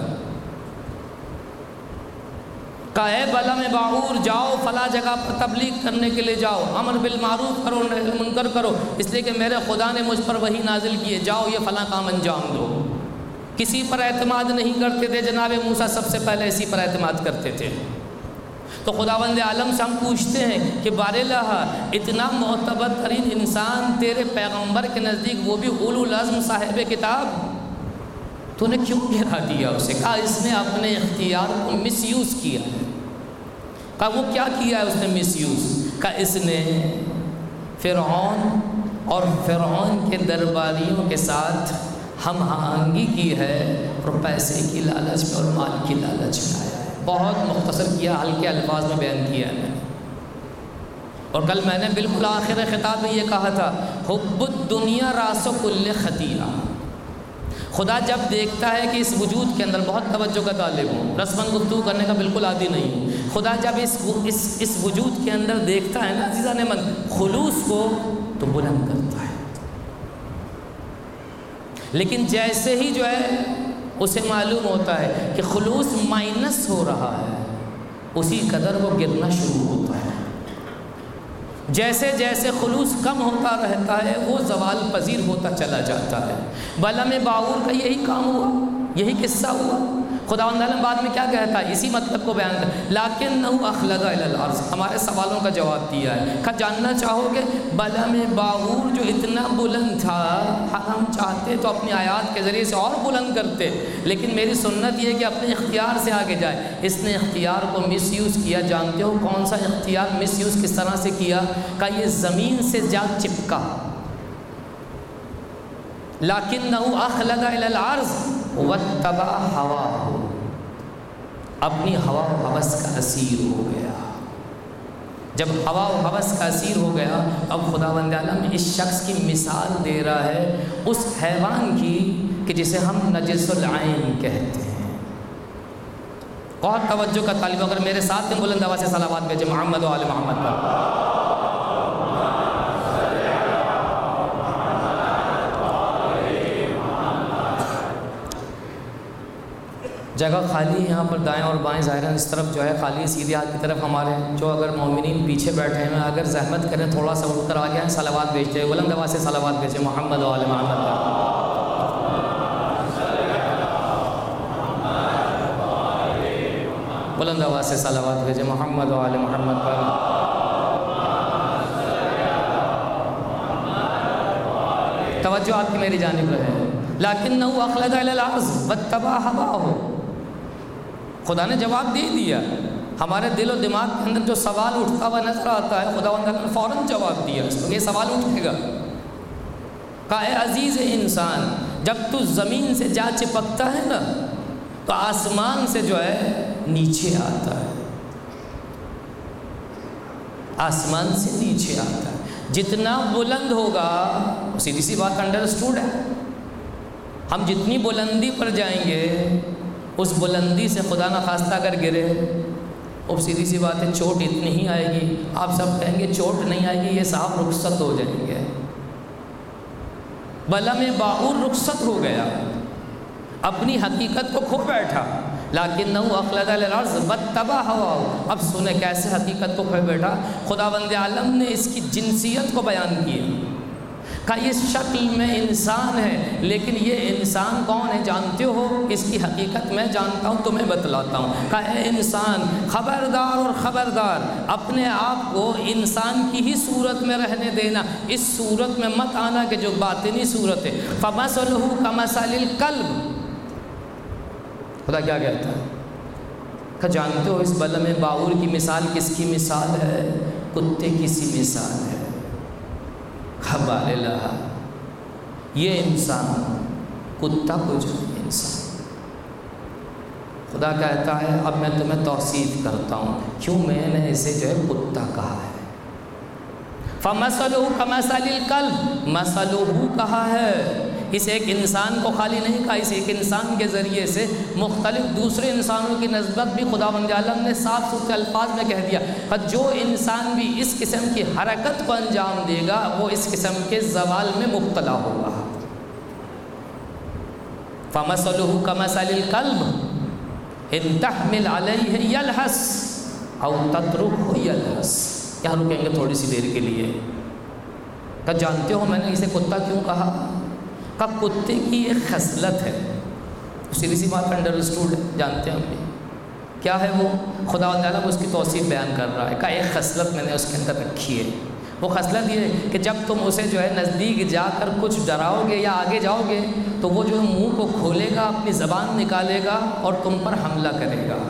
Speaker 2: کہا اے بلعم باعور جاؤ فلاں جگہ پر تبلیغ کرنے کے لیے جاؤ، امر بالمعروف کرو نہی عن المنکر کرو، اس لیے کہ میرے خدا نے مجھ پر وحی نازل کیے، جاؤ یہ فلاں کام انجام دو. کسی پر اعتماد نہیں کرتے تھے، جناب موسیٰ سب سے پہلے اسی پر اعتماد کرتے تھے. تو خداوند عالم سے ہم پوچھتے ہیں کہ بارلہ اتنا معتبر ترین انسان تیرے پیغمبر کے نزدیک، وہ بھی اولو العزم صاحب کتاب، تو نے کیوں گرا دیا اسے؟ کہا اس نے اپنے اختیار کو مس یوز کیا ہے. کہا وہ کیا کیا ہے اس نے مس یوز؟ کہا اس نے فرعون اور فرعون کے درباریوں کے ساتھ ہم آہنگی کی ہے اور پیسے کی لالچ میں اور مال کی لالچ میں آیا ہے. بہت مختصر کیا، ہلکے الفاظ میں بیان کیا ہے میں نے. اور کل میں نے بالکل آخر خطاب میں یہ کہا تھا، حب الدنیا راس کل خطیئہ۔ خدا جب دیکھتا ہے کہ اس وجود کے اندر، بہت توجہ کا طالب ہوں، رسماً گفتگو کرنے کا بالکل عادی نہیں ہوں، خدا جب اس وجود کے اندر دیکھتا ہے نا عزیزان من خلوص کو، تو بلند کرتا ہے۔ لیکن جیسے ہی جو ہے اسے معلوم ہوتا ہے کہ خلوص مائنس ہو رہا ہے، اسی قدر وہ گرنا شروع ہوتا ہے۔ جیسے جیسے خلوص کم ہوتا رہتا ہے وہ زوال پذیر ہوتا چلا جاتا ہے۔ بلم باعور کا یہی کام ہوا، یہی قصہ ہوا۔ خداوند عالم بعد میں کیا کہتا ہے، اسی مطلب کو بیان کر، لیکنہ اخلد الی الارض، ہمارے سوالوں کا جواب دیا ہے۔ کیا جاننا چاہو گے بلم باعور جو اتنا بلند تھا، ہم چاہتے تو اپنی آیات کے ذریعے سے اور بلند کرتے، لیکن میری سنت یہ ہے کہ اپنے اختیار سے آگے جائے۔ اس نے اختیار کو مس یوز کیا۔ جانتے ہو کون سا اختیار مس یوز کس طرح سے کیا؟ کہ یہ زمین سے جا چپکا، لیکنہ اخلد الی الارض واتبع ہواہ، اپنی ہوا و ہوس کا اسیر ہو گیا۔ جب ہوا و ہوس کا اسیر ہو گیا، اب خداوند عالم اس شخص کی مثال دے رہا ہے اس حیوان کی کہ جسے ہم نجس العین کہتے ہیں۔ بہت توجہ کا طالب، اگر میرے ساتھ میں بلند آواز سے صلوات بھیجے محمد و آل محمد پر۔ جگہ خالی یہاں پر دائیں اور بائیں ظاہراً اس طرف جو ہے خالی، سیدھے ہاتھ کی طرف ہمارے جو اگر مومنین پیچھے بیٹھے ہیں اگر زحمت کریں تھوڑا سا اٹھ کر آ گئے ہیں، صلوات بھیجتے ہیں، بلند آواز سے صلوات بھیجیں محمد و آل محمد پر۔ بلند آواز سے صلوات بھیجیں محمد و آل محمد پر۔ توجہ آپ کی میری جانب رہے، لیکنہ اخلد الی الارض واتبع ہواہ۔ خدا نے جواب دے دیا۔ ہمارے دل و دماغ کے اندر جو سوال اٹھتا ہوا نظر آتا ہے، خداوند نے فوراً جواب دیا، اس کو یہ سوال اٹھے گا کہ اے عزیز انسان، جب تو زمین سے جا چپکتا ہے نا تو آسمان سے جو ہے نیچے آتا ہے، آسمان سے نیچے آتا ہے۔ جتنا بلند ہوگا، سیدھی سی بات انڈرسٹوڈ ہے، ہم جتنی بلندی پر جائیں گے اس بلندی سے خدا نخواستہ اگر گرے، اب سیدھی سی بات ہے چوٹ اتنی ہی آئے گی، آپ سب کہیں گے چوٹ نہیں آئے گی، یہ صاحب رخصت ہو جائیں گے۔ بلم باعور رخصت ہو گیا، اپنی حقیقت کو کھو بیٹھا، لیکنہ اخلد الی الارض واتبع ہواہ۔ اب سنیں کیسے حقیقت کو کھو بیٹھا۔ خداوند عالم نے اس کی جنسیت کو بیان کیا کہ اس شکل میں انسان ہے، لیکن یہ انسان کون ہے جانتے ہو؟ اس کی حقیقت میں جانتا ہوں، تمہیں بتلاتا ہوں کہ اے انسان خبردار اور خبردار، اپنے آپ کو انسان کی ہی صورت میں رہنے دینا، اس صورت میں مت آنا کہ جو باطنی صورت ہے۔ فَمَثَلُهُ كَمَثَلِ الْكَلْبِ، خدا کیا کہتا ہے کہ جانتے ہو اس بلم باعور کی مثال کس کی مثال ہے؟ کتے کی سی مثال ہے۔ خبر اللہ، یہ انسان کتا کو جو انسان، خدا کہتا ہے اب میں تمہیں توصیف کرتا ہوں کیوں میں نے اسے جو ہے کتا کہا ہے۔ فَمَثَلُهُ كَمَثَلِ الْكَلْبِ، مثلہ کہا ہے، اس ایک انسان کو خالی نہیں کہا، اس ایک انسان کے ذریعے سے مختلف دوسرے انسانوں کی نسبت بھی خداوند عالم نے صاف ستھرے الفاظ میں کہہ دیا کہ جو انسان بھی اس قسم کی حرکت کو انجام دے گا وہ اس قسم کے زوال میں مبتلا ہوگا۔ فَمَثَلُهُ كَمَثَلِ الْكَلْبِ إِن تَحْمِلْ عَلَيْهِ يَلْهَثْ أَوْ تَتْرُكْهُ يَلْهَثْ۔ یہاں رکیں گے تھوڑی سی دیر کے لیے کہ جانتے ہو میں نے اسے کتا کیوں کہا؟ کہ کتے کی ایک خصلت ہے، سیدھی سی بات انڈرسٹوڈ ہے، جانتے ہیں ہم بھی کیا ہے وہ؟ خداوند تعالیٰ اس کی توصیف بیان کر رہا ہے کہ ایک خصلت میں نے اس کے اندر رکھی ہے۔ وہ خصلت یہ ہے کہ جب تم اسے جو ہے نزدیک جا کر کچھ ڈراؤ گے یا آگے جاؤ گے تو وہ جو ہے منہ کو کھولے گا، اپنی زبان نکالے گا اور تم پر حملہ کرے گا،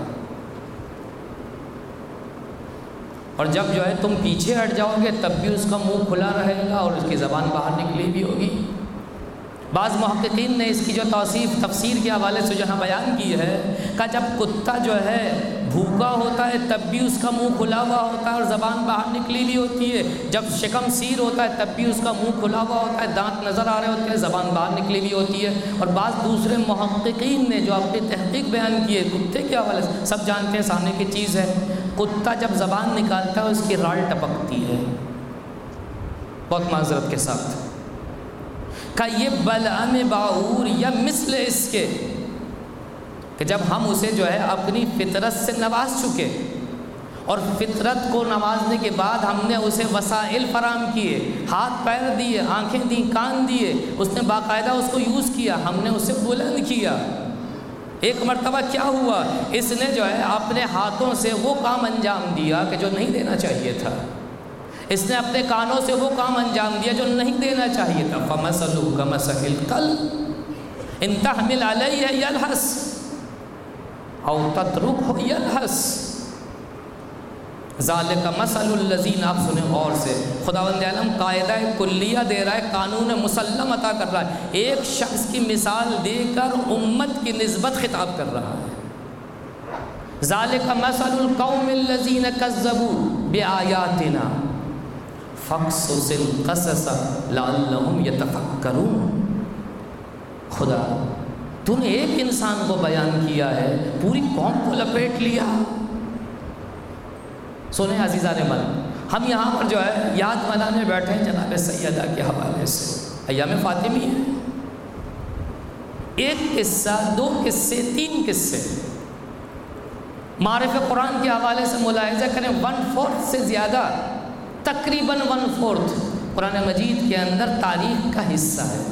Speaker 2: اور جب جو ہے تم پیچھے ہٹ جاؤ گے تب بھی اس کا منہ کھلا رہے گا اور اس کی زبان باہر نکلی بھی ہوگی۔ بعض محققین نے اس کی جو توصیف تفسیر کے حوالے سے جہاں بیان کی ہے کہ جب کتا جو ہے بھوکا ہوتا ہے تب بھی اس کا منہ کھلا ہوا ہوتا ہے اور زبان باہر نکلی ہوئی ہوتی ہے، جب شکم سیر ہوتا ہے تب بھی اس کا منہ کھلا ہوا ہوتا ہے، دانت نظر آ رہے ہوتے ہیں، زبان باہر نکلی ہوئی ہوتی ہے۔ اور بعض دوسرے محققین نے جو اپنی تحقیق بیان کی ہے کتے کے حوالے سے، سب جانتے ہیں سامنے کی چیز ہے، کتا جب زبان نکالتا ہے اس کی راڑ ٹپکتی ہے، بہت معذرت کے ساتھ، کہ یہ بلعم باعور یا مثل اس کے کہ جب ہم اسے جو ہے اپنی فطرت سے نواز چکے اور فطرت کو نوازنے کے بعد ہم نے اسے وسائل فراہم کیے، ہاتھ پیر دیے، آنکھیں دیں، کان دیے، اس نے باقاعدہ اس کو یوز کیا، ہم نے اسے بلند کیا۔ ایک مرتبہ کیا ہوا، اس نے جو ہے اپنے ہاتھوں سے وہ کام انجام دیا کہ جو نہیں دینا چاہیے تھا، اس نے اپنے کانوں سے وہ کام انجام دیا جو نہیں دینا چاہیے تھا۔ فَمَثَلُهُ كَمَثَلِ الْكَلْبِ إِن تَحْمِلْ عَلَيْهِ يَلْهَثْ أَوْ تَتْرُكْهُ يَلْهَثْ ذَلِكَ مَثَلُ الَّذِينَ، آپ سنیں غور سے، خداوند عالم قاعدہ کلیہ دے رہا ہے، قانون مسلم عطا کر رہا ہے، ایک شخص کی مثال دے کر امت کی نسبت خطاب کر رہا ہے۔ ذَلِكَ مَثَلُ الْقَوْمِ الَّذِينَ كَذَّبُوا بِآيَاتِنَا فَاقْصُصِ الْقَصَصَ لَعَلَّهُمْ يَتَفَكَّرُونَ۔ خدا تو نے ایک انسان کو بیان کیا ہے، پوری قوم کو لپیٹ لیا۔ سنیں عزیزان من، ہم یہاں پر جو ہے یاد منانے بیٹھے ہیں جناب سیدہ کے حوالے سے، ایام فاطمی ہے، ایک قصہ، دو قصے، تین قصے معرف قرآن کے حوالے سے ملاحظہ کریں، 1/4 سے زیادہ، تقریباً 1/4 قرآن مجید کے اندر تاریخ کا حصہ ہے،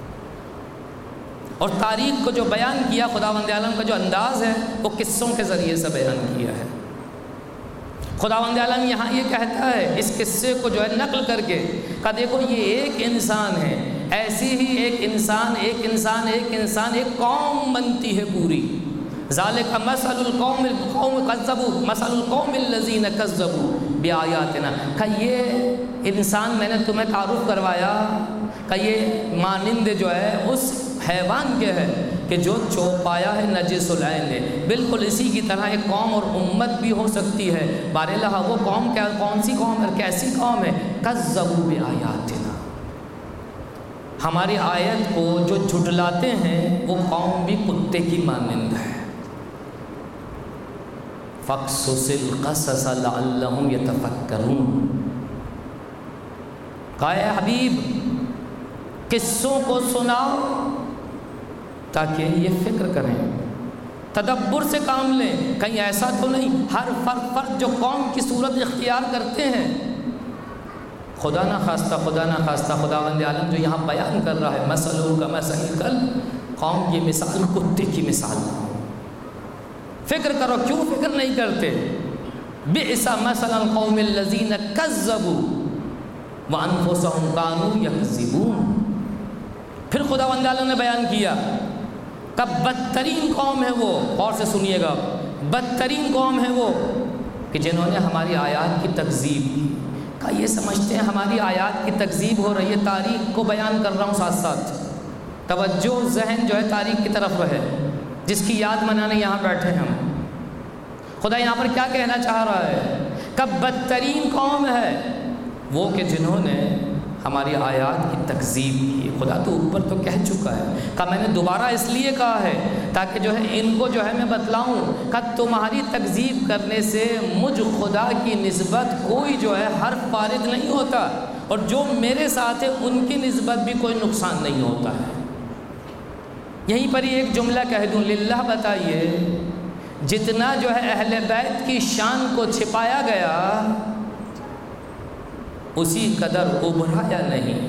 Speaker 2: اور تاریخ کو جو بیان کیا خداوند عالم کا جو انداز ہے وہ قصوں کے ذریعے سے بیان کیا ہے۔ خداوند عالم یہاں یہ کہتا ہے اس قصے کو جو ہے نقل کر کے کہ دیکھو یہ ایک انسان ہے، ایسی ہی ایک انسان ایک قوم بنتی ہے پوری۔ ذالک مثل القوم کذبوا مثل القوم الذین کذبوا بآیاتنا، کہ یہ انسان میں نے تمہیں تعارف کروایا کہ یہ مانند جو ہے اس حیوان کے ہے کہ جو چوپایا ہے نجس العین ہے، بالکل اسی کی طرح ایک قوم اور امت بھی ہو سکتی ہے۔ بارالہ وہ قوم کون سی قوم ہے، کیسی قوم ہے؟ کذبوا بآیاتنا، ہماری آیت کو جو جھٹلاتے ہیں وہ قوم بھی کتے کی مانند ہے۔ فَاقْصُصِ الْقَصَصَ لَعَلَّهُمْ يَتَفَكَّرُونَ، کہا اے حبیب قصوں کو سناؤ تاکہ یہ فکر کریں، تدبر سے کام لیں، کہیں ایسا تو نہیں ہر فرد جو قوم کی صورت اختیار کرتے ہیں، خدا نہ خواستہ خداوند عالم جو یہاں بیان کر رہا ہے مثلہ کمثل الکلب، قوم کی مثال کتے کی مثال نہ ہو۔ فکر کرو، کیوں فکر نہیں کرتے؟ بئس مثل القوم الذین کذبوا وانفسهم كانوا یکذبون۔ پھر خداوند عالم نے بیان کیا کہ بدترین قوم ہے وہ، اور سے سنیے گا، بدترین قوم ہے وہ کہ جنہوں نے ہماری آیات کی تکذیب کی۔ کہ یہ سمجھتے ہیں ہماری آیات کی تکذیب ہو رہی ہے، تاریخ کو بیان کر رہا ہوں ساتھ ساتھ، توجہ ذہن جو ہے تاریخ کی طرف رہے، جس کی یاد منانے یہاں بیٹھے ہیں ہم۔ خدا یہاں پر کیا کہنا چاہ رہا ہے کہ بدترین قوم ہے وہ کہ جنہوں نے ہماری آیات کی تکذیب کی۔ خدا تو اوپر تو کہہ چکا ہے کہ میں نے دوبارہ اس لیے کہا ہے تاکہ جو ہے ان کو جو ہے میں بتلاؤں کہ تمہاری تکذیب کرنے سے مجھ خدا کی نسبت کوئی جو ہے حرف فارغ نہیں ہوتا، اور جو میرے ساتھ ہے ان کی نسبت بھی کوئی نقصان نہیں ہوتا ہے۔ یہیں پر ہی ایک جملہ کہہ دوں، للہ بتائیے جتنا جو ہے اہل بیت کی شان کو چھپایا گیا اسی قدر ابھرایا نہیں۔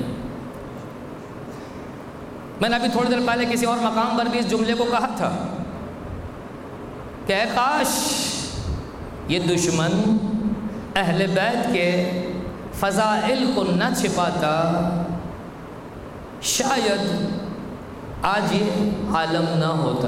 Speaker 2: میں نے ابھی تھوڑی دیر پہلے کسی اور مقام پر بھی اس جملے کو کہا تھا کہ اے کاش یہ دشمن اہل بیت کے فضائل کو نہ چھپاتا، شاید آج یہ عالم نہ ہوتا۔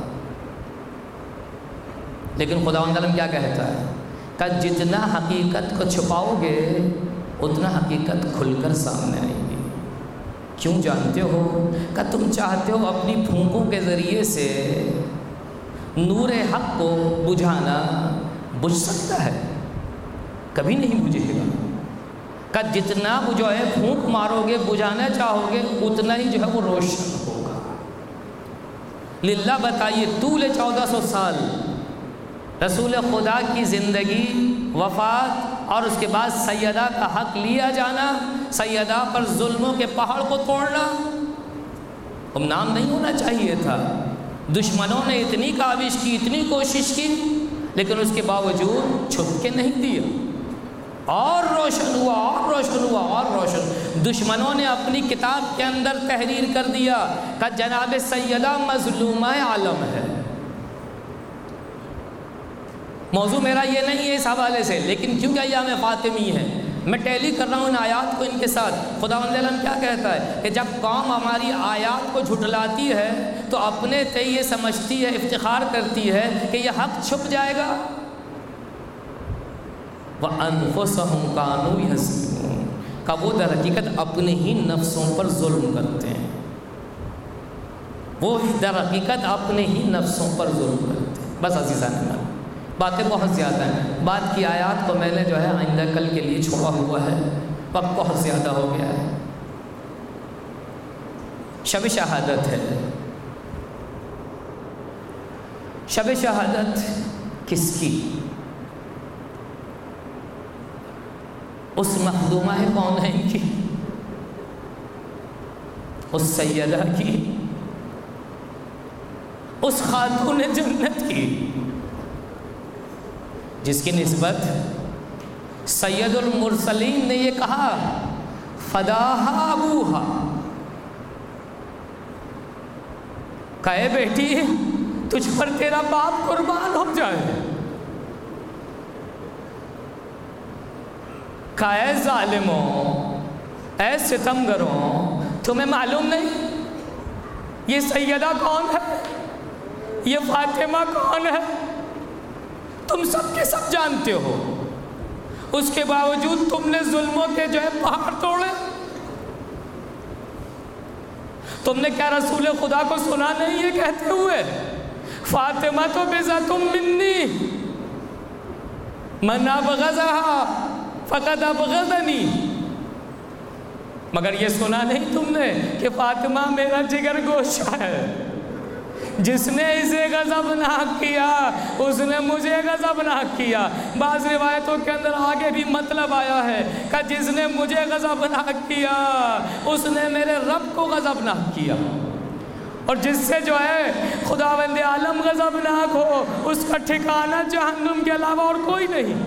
Speaker 2: لیکن خداوند عالم کیا کہتا ہے کہ جتنا حقیقت کو چھپاؤ گے اتنا حقیقت کھل کر سامنے آئے گی۔ کیوں جانتے ہو؟ کہ تم چاہتے ہو اپنی پھونکوں کے ذریعے سے نور حق کو بجھانا۔ بجھ سکتا ہے؟ کبھی نہیں بجھے گا۔ کہ جتنا جو ہے پھونک مارو گے، بجھانا چاہو گے، اتنا ہی جو ہے وہ روشن ہوگا۔ للہ بتائیے، طول 1400 سال رسول خدا کی زندگی، وفات اور اس کے بعد سیدہ کا حق لیا جانا، سیدہ پر ظلموں کے پہاڑ کو توڑنا، گمنام نہیں ہونا چاہیے تھا۔ دشمنوں نے اتنی کاوش کی، اتنی کوشش کی، لیکن اس کے باوجود چھپ کے نہیں دیا، اور روشن ہوا، اور روشن ہوا، اور روشن۔ دشمنوں نے اپنی کتاب کے اندر تحریر کر دیا کہ جناب سیدہ مظلومہ عالم ہے۔ موضوع میرا یہ نہیں ہے اس حوالے سے، لیکن کیونکہ ایام فاطمی ہے، میں ٹیلی کر رہا ہوں ان آیات کو ان کے ساتھ۔ خداوند عالم کیا کہتا ہے کہ جب قوم ہماری آیات کو جھٹلاتی ہے تو اپنے تے یہ سمجھتی ہے، افتخار کرتی ہے کہ یہ حق چھپ جائے گا۔ وَأَنفُسَهُمْ كَانُوا يَظْلِمُونَ، کہ وہ در حقیقت اپنے ہی نفسوں پر ظلم کرتے ہیں، وہ در حقیقت اپنے ہی نفسوں پر ظلم کرتے ہیں۔ بس عزیزان اللہ، باتیں بہت زیادہ ہیں، بات کی آیات کو میں نے جو ہے آئندہ کل کے لیے چھوڑا ہوا ہے، وقت بہت زیادہ ہو گیا ہے۔ شب شہادت ہے۔ شب شہادت کس کی؟ اس مخدومہ کون ہے ان کی؟ اس سیدہ کی، اس خاتون جنت کی، جس کی نسبت سید المرسلین نے یہ کہا فداہا ابوہا، کہے بیٹی تجھ پر تیرا باپ قربان ہو جائے، کہے ظالموں، اے ستمگروں، تمہیں معلوم نہیں یہ سیدہ کون ہے، یہ فاطمہ کون ہے؟ تم سب کے سب جانتے ہو، اس کے باوجود تم نے ظلموں کے جو ہے پہاڑ توڑے۔ تم نے کیا رسول خدا کو سنا نہیں یہ کہتے ہوئے فاطمہ تو بضعۃ منی من ابغضها فقد ابغضنی؟ مگر یہ سنا نہیں تم نے کہ فاطمہ میرا جگر گوشہ ہے، جس نے اسے غضبناک کیا اس نے مجھے غضبناک کیا۔ بعض روایتوں کے اندر آگے بھی مطلب آیا ہے کہ جس نے مجھے غضبناک کیا اس نے میرے رب کو غضبناک کیا، اور جس سے جو ہے خداوند عالم غضبناک ہو اس کا ٹھکانہ جہنم کے علاوہ اور کوئی نہیں۔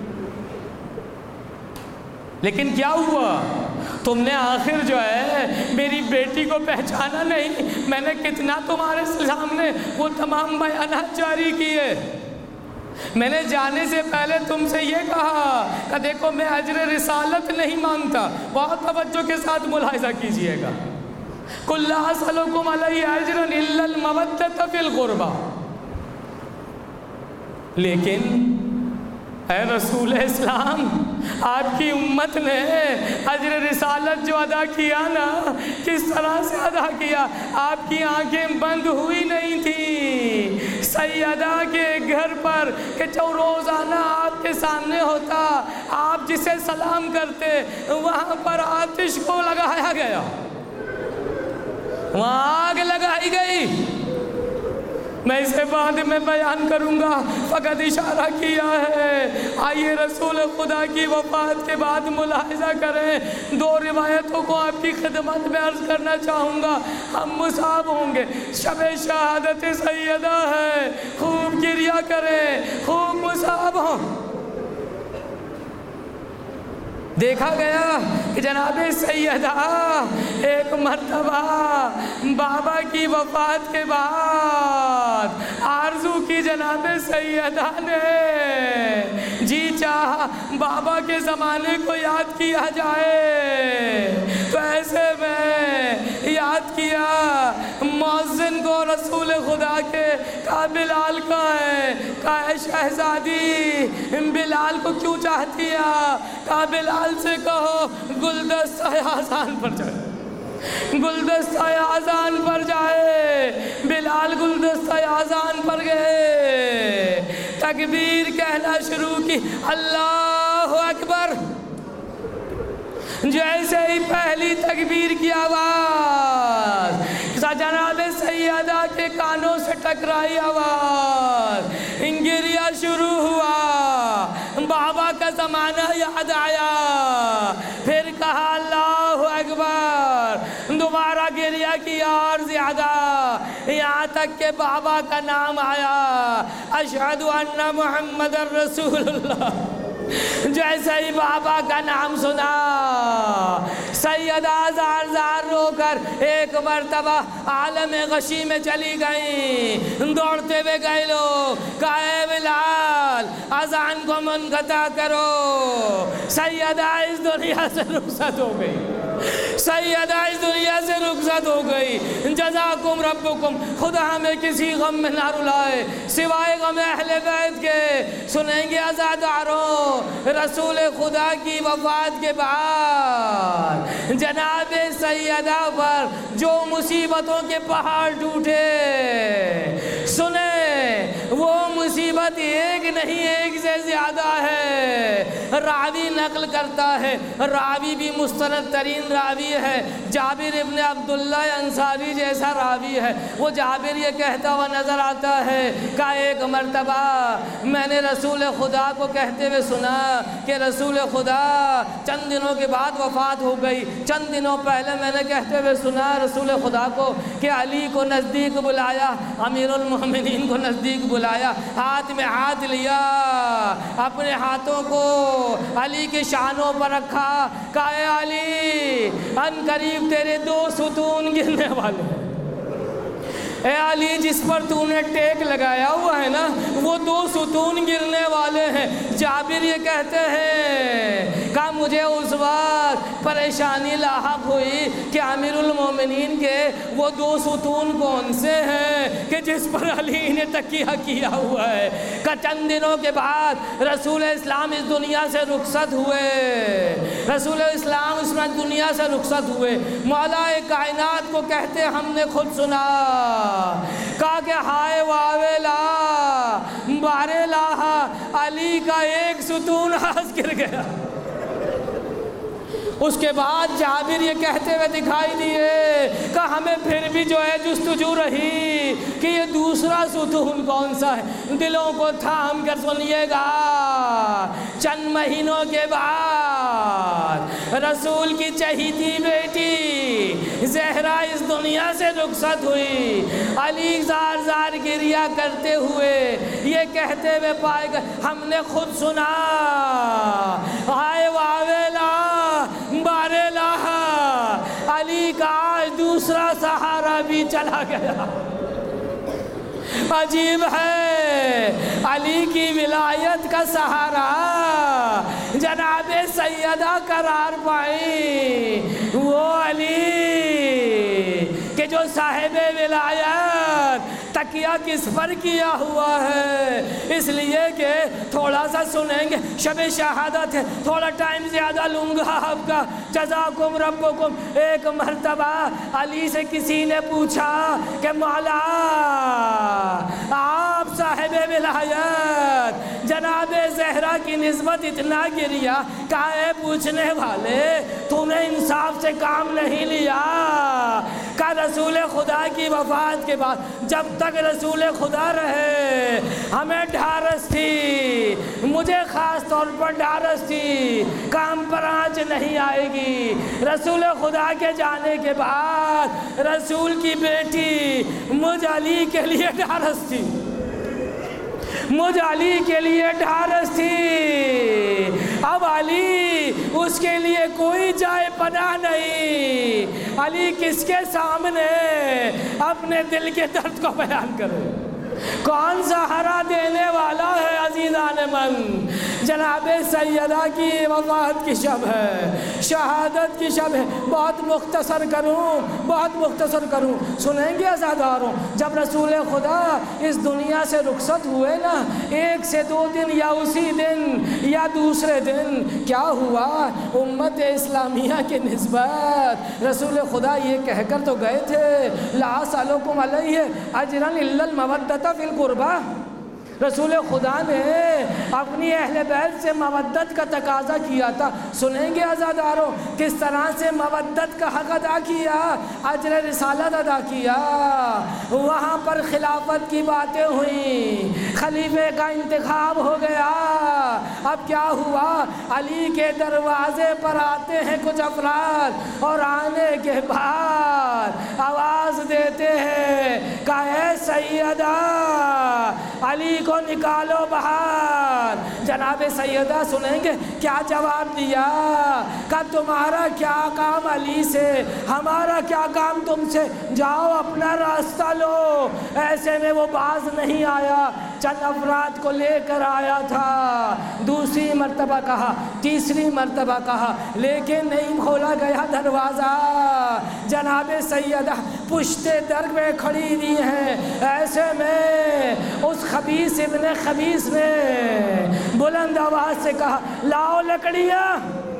Speaker 2: لیکن کیا ہوا؟ تم نے آخر جو ہے میری بیٹی کو پہچانا نہیں۔ میں نے کتنا تمہارے سامنے وہ تمام بیانات جاری کیے۔ میں نے جانے سے پہلے تم سے یہ کہا کہ دیکھو میں اجر رسالت نہیں مانگتا، بہت توجہ کے ساتھ ملاحظہ کیجئے گا۔ قُلْ لَا أَسْأَلُكُمْ عَلَيْهِ أَجْرًا إِلَّا الْمَوَدَّةَ فِي الْقُرْبَى، لیکن اے رسول اسلام، آپ کی امت نے اجر رسالت جو ادا کیا نا، کس طرح سے ادا کیا؟ آپ کی آنکھیں بند ہوئی نہیں تھی سیدہ کے گھر پر کہ جو روزانہ آپ کے سامنے ہوتا، آپ جسے سلام کرتے، وہاں پر آتش کو لگایا گیا، وہاں آگ لگائی گئی۔ میں اسے بعد میں بیان کروں گا، فقط اشارہ کیا ہے۔ آئیے رسول خدا کی وفات کے بعد ملاحظہ کریں، دو روایتوں کو آپ کی خدمت میں عرض کرنا چاہوں گا، ہم مصاب ہوں گے۔ شب شہادت سیدہ ہے، خوب گریہ کریں، خوب مصاب ہوں۔ دیکھا گیا کہ جناب سیدہ ایک مرتبہ بابا کی وفات کے بعد آرزو کی جناب سیدہ نے، جی چاہا بابا کے زمانے کو یاد کیا جائے، تو ایسے میں یاد کیا مؤذن کو رسول خدا کے، کہا بلال کہاں ہے؟ کہا شہزادی بلال کو کیوں چاہتی ہے؟ کہا بلال سے کہو گلدستہ آسان پر چڑھے۔ گلدستہ اذان پر جائے، بلال گلدستہ اذان پر گئے، تکبیر کہنا شروع کی، اللہ اکبر۔ جیسے ہی پہلی تکبیر کی آواز جناب سیدہ کے کانوں سے ٹکرائی آواز، گریہ شروع ہوا، بابا کا زمانہ یاد آیا، پھر کہا اللہ اکبر، دوبارہ گریہ کی اور زیادہ، یہاں تک کہ بابا کا نام آیا، اشہد ان محمد رسول اللہ۔ جیسے ہی بابا کا نام سنا، سیدہ زار زار رو کر ایک مرتبہ عالم غشی میں چلی گئیں، دوڑتے ہوئے گئے لوگ، کہا اے بلال اذان کو منقطع کرو، سیدہ اس دنیا سے رخصت ہو گئی، سیدہ اس دنیا سے رخصت ہو گئی۔ جزاکم ربکم، خدا ہمیں کسی غم میں نہ رلائے سوائے غم اہل بیت کے۔ سنیں گے عزاداروں، رسول خدا کی وفات کے بعد جناب سیدہ پر جو مصیبتوں کے پہاڑ ٹوٹے، سنیں وہ مصیبت ایک نہیں ایک سے زیادہ ہے۔ راوی نقل کرتا ہے، راوی بھی مستند ترین راوی ہے، جابر ابن عبداللہ انصاری جیسا راوی ہے۔ وہ جابر یہ کہتا ہوا نظر آتا ہے کہ ایک مرتبہ میں نے رسول خدا کو کہتے ہوئے سنا کہ رسول خدا چند دنوں کے بعد وفات ہو گئی۔ چند دنوں پہلے میں نے کہتے ہوئے سنا رسول خدا کو کہ علی کو نزدیک بلایا، امیر المومنین کو نزدیک بلایا، ہاتھ میں ہاتھ لیا، اپنے ہاتھوں کو علی کے شانوں پر رکھا، کہا اے علی ان قریب تیرے 2 ستون گرنے والے ہیں۔ اے علی جس پر تو نے ٹیک لگایا ہوا ہے نا وہ 2 ستون گرنے والے ہیں۔ جابر یہ کہتے ہیں کہ مجھے اس وقت پریشانی لاحق ہوئی کہ امیر المومنین کے وہ 2 ستون کون سے ہیں کہ جس پر علی نے تکیہ کیا ہوا ہے۔ کہ چند دنوں کے بعد رسول اسلام اس دنیا سے رخصت ہوئے، رسول اسلام اس دنیا سے رخصت ہوئے۔ مولا کائنات کو کہتے ہم نے خود سنا، کہا کہ ہائے واویلا بارے لاہا، علی کا 1 ستون ہاتھ گر گیا۔ اس کے بعد جابر یہ کہتے ہوئے دکھائی دیے کہ ہمیں پھر بھی جو ہے جستجو رہی کہ یہ دوسرا ستون کون سا ہے۔ دلوں کو تھام کر سنیے گا، چند مہینوں کے بعد رسول کی چہیتی بیٹی زہرا اس دنیا سے رخصت ہوئی۔ علی زار زار گریہ کرتے ہوئے یہ کہتے ہوئے پائے گئے ہم نے خود سنا، ہائے واویلا بارے لاہا، علی کا آج دوسرا سہارا بھی چلا گیا۔ عجیب ہے علی کی ولایت کا سہارا جناب سیدہ قرار پائی، وہ علی کہ جو صاحب ولایت تکیہ کس پر کیا ہوا ہے، اس لیے کہ تھوڑا سا سنیں گے، شب شہادت ہے، تھوڑا ٹائم زیادہ لوں گا آپ کا۔ جزاکم ربکم۔ ایک مرتبہ علی سے کسی نے پوچھا کہ مولا آپ صاحب ولایت جناب زہرا کی نسبت اتنا گریا، کہا اے پوچھنے والے تو نے انصاف سے کام نہیں لیا؟ کہا رسول خدا کی وفات کے بعد جب تک رسول خدا رہے ہمیں ڈھارس تھی، مجھے خاص طور پر ڈھارس تھی کام پر آنچ نہیں آئے گی۔ رسول خدا کے جانے کے بعد رسول کی بیٹی مجھ علی کے لیے ڈھارس تھی، مجھ علی کے لیے ڈھارس تھی۔ اب علی اس کے لیے کوئی جائے پناہ نہیں، علی کس کے سامنے اپنے دل کے درد کو بیان کرے؟ کون سہارا دینے والا ہے عزیزان من؟ جناب سیدہ کی وفات کی شب ہے، شہادت کی شب ہے۔ بہت مختصر کروں، سنیں گے عزاداروں، جب رسول خدا اس دنیا سے رخصت ہوئے نا، 1 سے 2 دن یا اسی دن یا دوسرے دن کیا ہوا؟ امت اسلامیہ کی نسبت رسول خدا یہ کہہ کر تو گئے تھے لا اسألکم علیہ اجرا الا المودۃ فی القربہ۔ رسول خدا نے اپنی اہل بیت سے مودت کا تقاضا کیا تھا۔ سنیں گے عزاداروں کس طرح سے مودت کا حق ادا کیا، اجر رسالت ادا کیا۔ وہاں پر خلافت کی باتیں ہوئیں، خلیفے کا انتخاب ہو گیا۔ اب کیا ہوا؟ علی کے دروازے پر آتے ہیں کچھ افراد، اور آنے کے بعد آواز دیتے ہیں کہ اے سیدہ علی کو نکالو باہر۔ جناب سیدہ سنیں گے کیا جواب دیا کہ تمہارا کیا کام علی سے، ہمارا کیا کام تم سے، جاؤ اپنا راستہ لو۔ ایسے میں وہ باز نہیں آیا، چند افراد کو لے کر آیا تھا۔ دوسری مرتبہ کہا، تیسری مرتبہ کہا، لیکن نہیں کھولا گیا دروازہ۔ جناب سیدہ پشت در میں کھڑی ہوئی ہیں۔ ایسے میں اس خبیث ابن خبیث نے بلند آواز سے کہا لاؤ لکڑیاں،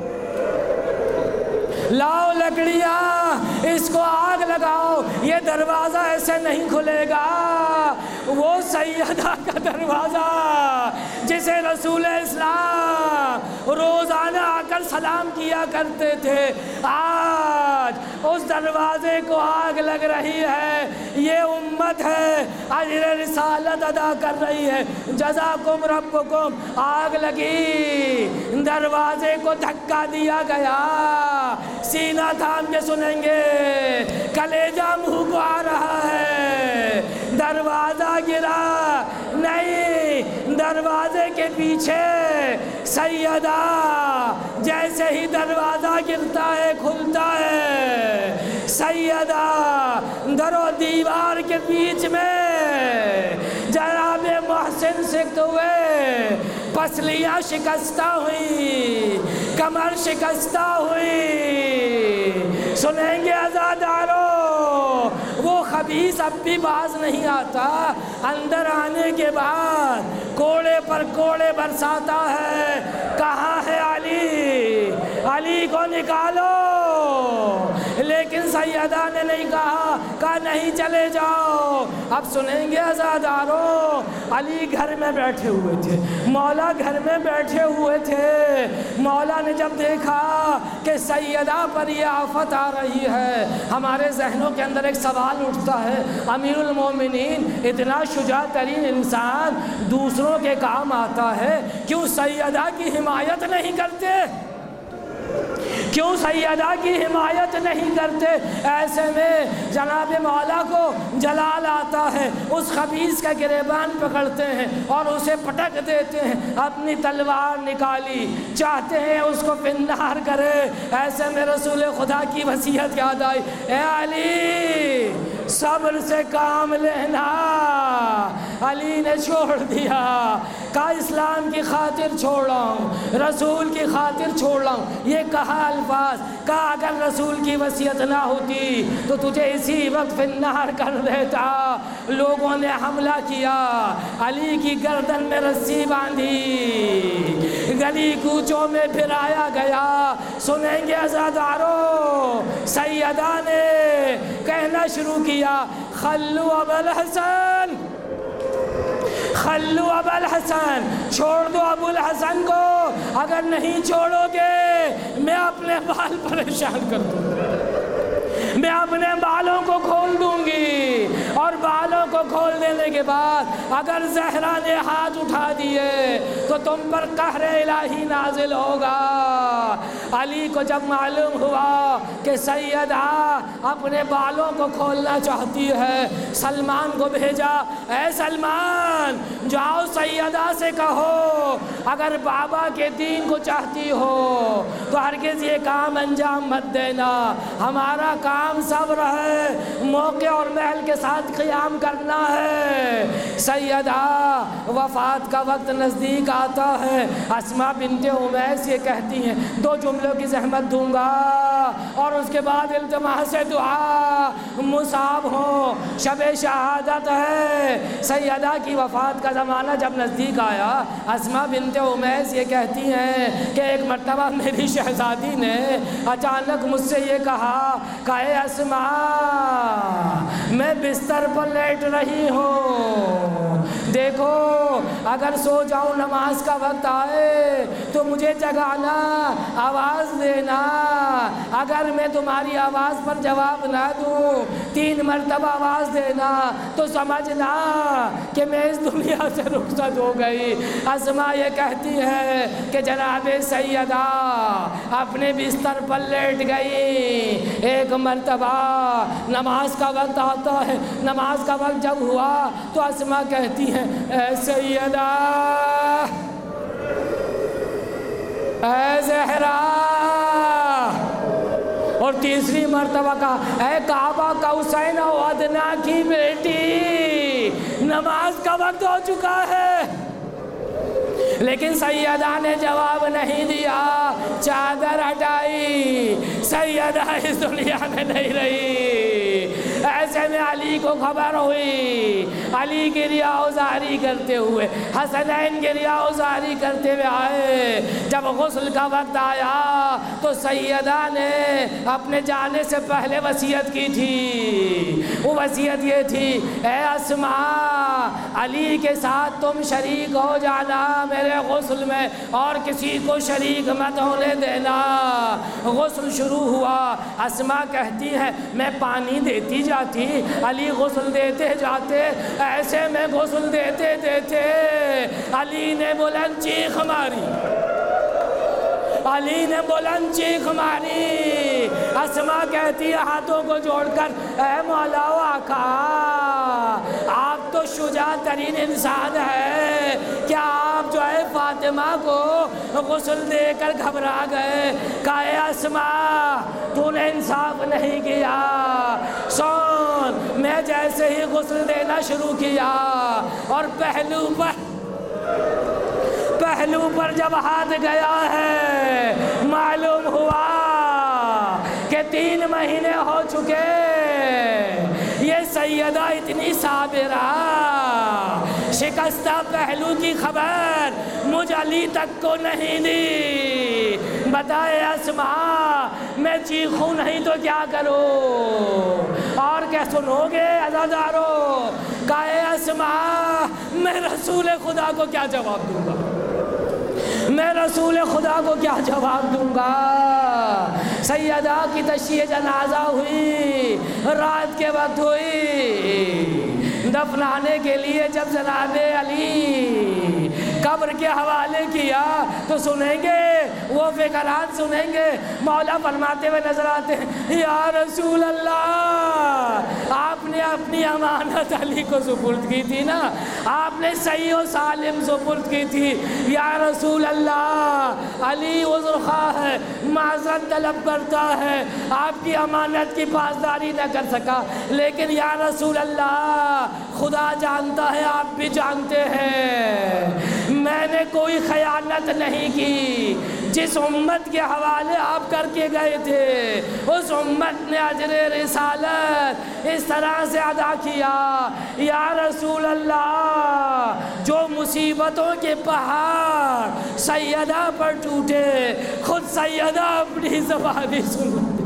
Speaker 2: لاؤ لکڑیاں، اس کو آگ لگاؤ، یہ دروازہ ایسے نہیں کھلے گا۔ وہ سیدہ کا دروازہ جسے رسول اسلام روزانہ آ کر سلام کیا کرتے تھے، آج اس دروازے کو آگ لگ رہی ہے۔ یہ امت ہے، اجر رسالت ادا کر رہی ہے۔ جزاکم ربکم، آگ لگی، دروازے کو دھکا دیا گیا۔ سینہ تھام کے سنیں گے، کلیجہ منہ کو آ رہا ہے، دروازہ گرا نہیں، دروازے کے پیچھے سیدہ جیسے ہی دروازہ گرتا ہے کھلتا ہے، سیدہ در و دیوار کے بیچ میں جناب محسن سکھتے ہوئے، پسلیاں شکستہ ہوئی، کمر شکستہ ہوئی۔ سنیں گے عزاداروں، وہ خبیث اب بھی باز نہیں آتا، اندر آنے کے بعد کوڑے پر کوڑے برساتا ہے۔ کہاں ہے علی؟ علی کو نکالو۔ لیکن سیدہ نے نہیں کہا، کہا نہیں چلے جاؤ۔ اب سنیں گے عزاداروں، علی گھر میں بیٹھے ہوئے تھے، مولا گھر میں بیٹھے ہوئے تھے۔ مولا نے جب دیکھا کہ سیدہ پر یہ آفت آ رہی ہے، ہمارے ذہنوں کے اندر ایک سوال اٹھتا ہے، امیر المومنین اتنا شجاع ترین انسان دوسروں کے کام آتا ہے، کیوں سیدہ کی حمایت نہیں کرتے؟ کیوں سیدہ کی حمایت نہیں کرتے؟ ایسے میں جناب مولا کو جلال آتا ہے، اس خبیث کا گریبان پکڑتے ہیں اور اسے پٹک دیتے ہیں۔ اپنی تلوار نکالی، چاہتے ہیں اس کو پنہار کرے۔ ایسے میں رسول خدا کی وصیت یاد آئی، اے علی صبر سے کام لینا۔ علی نے چھوڑ دیا، کہا اسلام کی خاطر چھوڑ رہا ہوں، رسول کی خاطر چھوڑ رہا ہوں۔ یہ کہا الفاظ، کہا اگر رسول کی وصیت نہ ہوتی تو تجھے اسی وقت فنار کر دیتا۔ لوگوں نے حملہ کیا، علی کی گردن میں رسی باندھی، گلی کوچوں میں پھرایا گیا۔ سنیں گے عزاداروں، سیدہ نے کہنا شروع کیا، خلو ابا الحسن، خلو ابا الحسن، چھوڑ دو ابو الحسن کو، اگر نہیں چھوڑو گے میں اپنے بال پریشان کر دوں گی، میں اپنے بالوں کو کھول دوں گی، اور بالوں کو کھول دینے کے بعد اگر زہرا نے ہاتھ اٹھا دیے تو تم پر قہر الہی نازل ہوگا۔ علی کو جب معلوم ہوا کہ سیدہ اپنے بالوں کو کھولنا چاہتی ہے، سلمان کو بھیجا، اے سلمان جاؤ سیدہ سے کہو اگر بابا کے دین کو چاہتی ہو تو ہرگز یہ کام انجام مت دینا، ہمارا کام صبر ہے، موقع اور محل کے ساتھ قیام کرنا ہے۔ سیدہ وفات کا وقت نزدیک آتا ہے، اسماء بنت امیس یہ کہتی ہیں 2 جملوں کی زحمت دوں گا اور اس کے بعد التماس دعا مصاب ہوں، شب شہادت ہے۔ سیدہ کی وفات کا زمانہ جب نزدیک آیا، اسماء بنت امیس یہ کہتی ہیں کہ ایک مرتبہ میری شہزادی نے اچانک مجھ سے یہ کہا کہ اے اسماء، میں بستر پر لیٹ رہی ہوں، دیکھو اگر سو جاؤں نماز کا وقت آئے تو مجھے جگانا، آواز دینا، اگر میں تمہاری آواز پر جواب نہ دوں 3 مرتبہ آواز دینا تو سمجھنا کہ میں اس دنیا سے رخصت ہو گئی۔ اسماء یہ کہتی ہے کہ جناب سیدہ اپنے بستر پر لیٹ گئی۔ ایک مرتبہ نماز کا وقت آتا ہے، نماز کا وقت جب ہوا تو اسماء کہتی ہیں اے سیدہ، اے زہرا، اور تیسری مرتبہ کہا اے کعبہ قوسین و ادنیٰ کی بیٹی، نماز کا وقت ہو چکا ہے۔ لیکن سیدہ نے جواب نہیں دیا، چادر ہٹائی، سیدہ اس دنیا میں نہیں رہی۔ ایسے میں علی کو خبر ہوئی، علی گریہ وزاری کرتے ہوئے، حسنین گریہ وزاری کرتے ہوئے آئے۔ جب غسل کا وقت آیا تو سیدہ نے اپنے جانے سے پہلے وصیت کی تھی، وہ وصیت یہ تھی اے اسماء، علی کے ساتھ تم شریک ہو جانا میرے غسل میں اور کسی کو شریک مت ہونے دینا۔ غسل شروع ہوا، اسماء کہتی ہے میں پانی دیتی جاتی، علی غسل دیتے جاتے، ایسے میں غسل دیتے دیتے علی نے بلند چیخ ماری، علی نے بلند چیخ ماری۔ اسماء کہتی ہے ہاتھوں کو جوڑ کر اے مولا و آقا، آپ تو شجاع ترین انسان ہے، کیا آپ جو ہے فاطمہ کو غسل دے کر گھبرا گئے؟ کہا اے اسماء تو نے انصاف نہیں کیا، سن میں جیسے ہی غسل دینا شروع کیا اور پہلو پر جب ہاتھ گیا ہے، معلوم ہوا کہ 3 مہینے ہو چکے۔ یہ سیدہ اتنی صابرہ، شکستہ پہلو کی خبر مجھ علی تک کو نہیں دی۔ بتائے اسماء میں چیخوں نہیں تو کیا کروں؟ اور کیا سنو گے عزادارو؟ کہا اے اسماء میں رسول خدا کو کیا جواب دوں گا، میں رسول خدا کو کیا جواب دوں گا؟ سیدہ کی تشییع جنازہ ہوئی، رات کے وقت ہوئی، دفنانے کے لیے جب جناب علی قبر کے حوالے کیا تو سنیں گے وہ فقرات سنیں گے، مولا فرماتے ہوئے نظر آتے ہیں یا رسول اللہ، آپ نے اپنی امانت علی کو سپرد کی تھی نا، آپ نے صحیح و سالم سپرد کی تھی، یا رسول اللہ علی عذر خواہ ہے، معذرت طلب کرتا ہے، آپ کی امانت کی پاسداری نہ کر سکا، لیکن یا رسول اللہ خدا جانتا ہے، آپ بھی جانتے ہیں میں نے کوئی خیانت نہیں کی، جس امت کے حوالے آپ کر کے گئے تھے اس امت نے اجر رسالت اس طرح سے ادا کیا۔ یا رسول اللہ جو مصیبتوں کے پہاڑ سیدہ پر ٹوٹے، خود سیدہ اپنی زبانی سن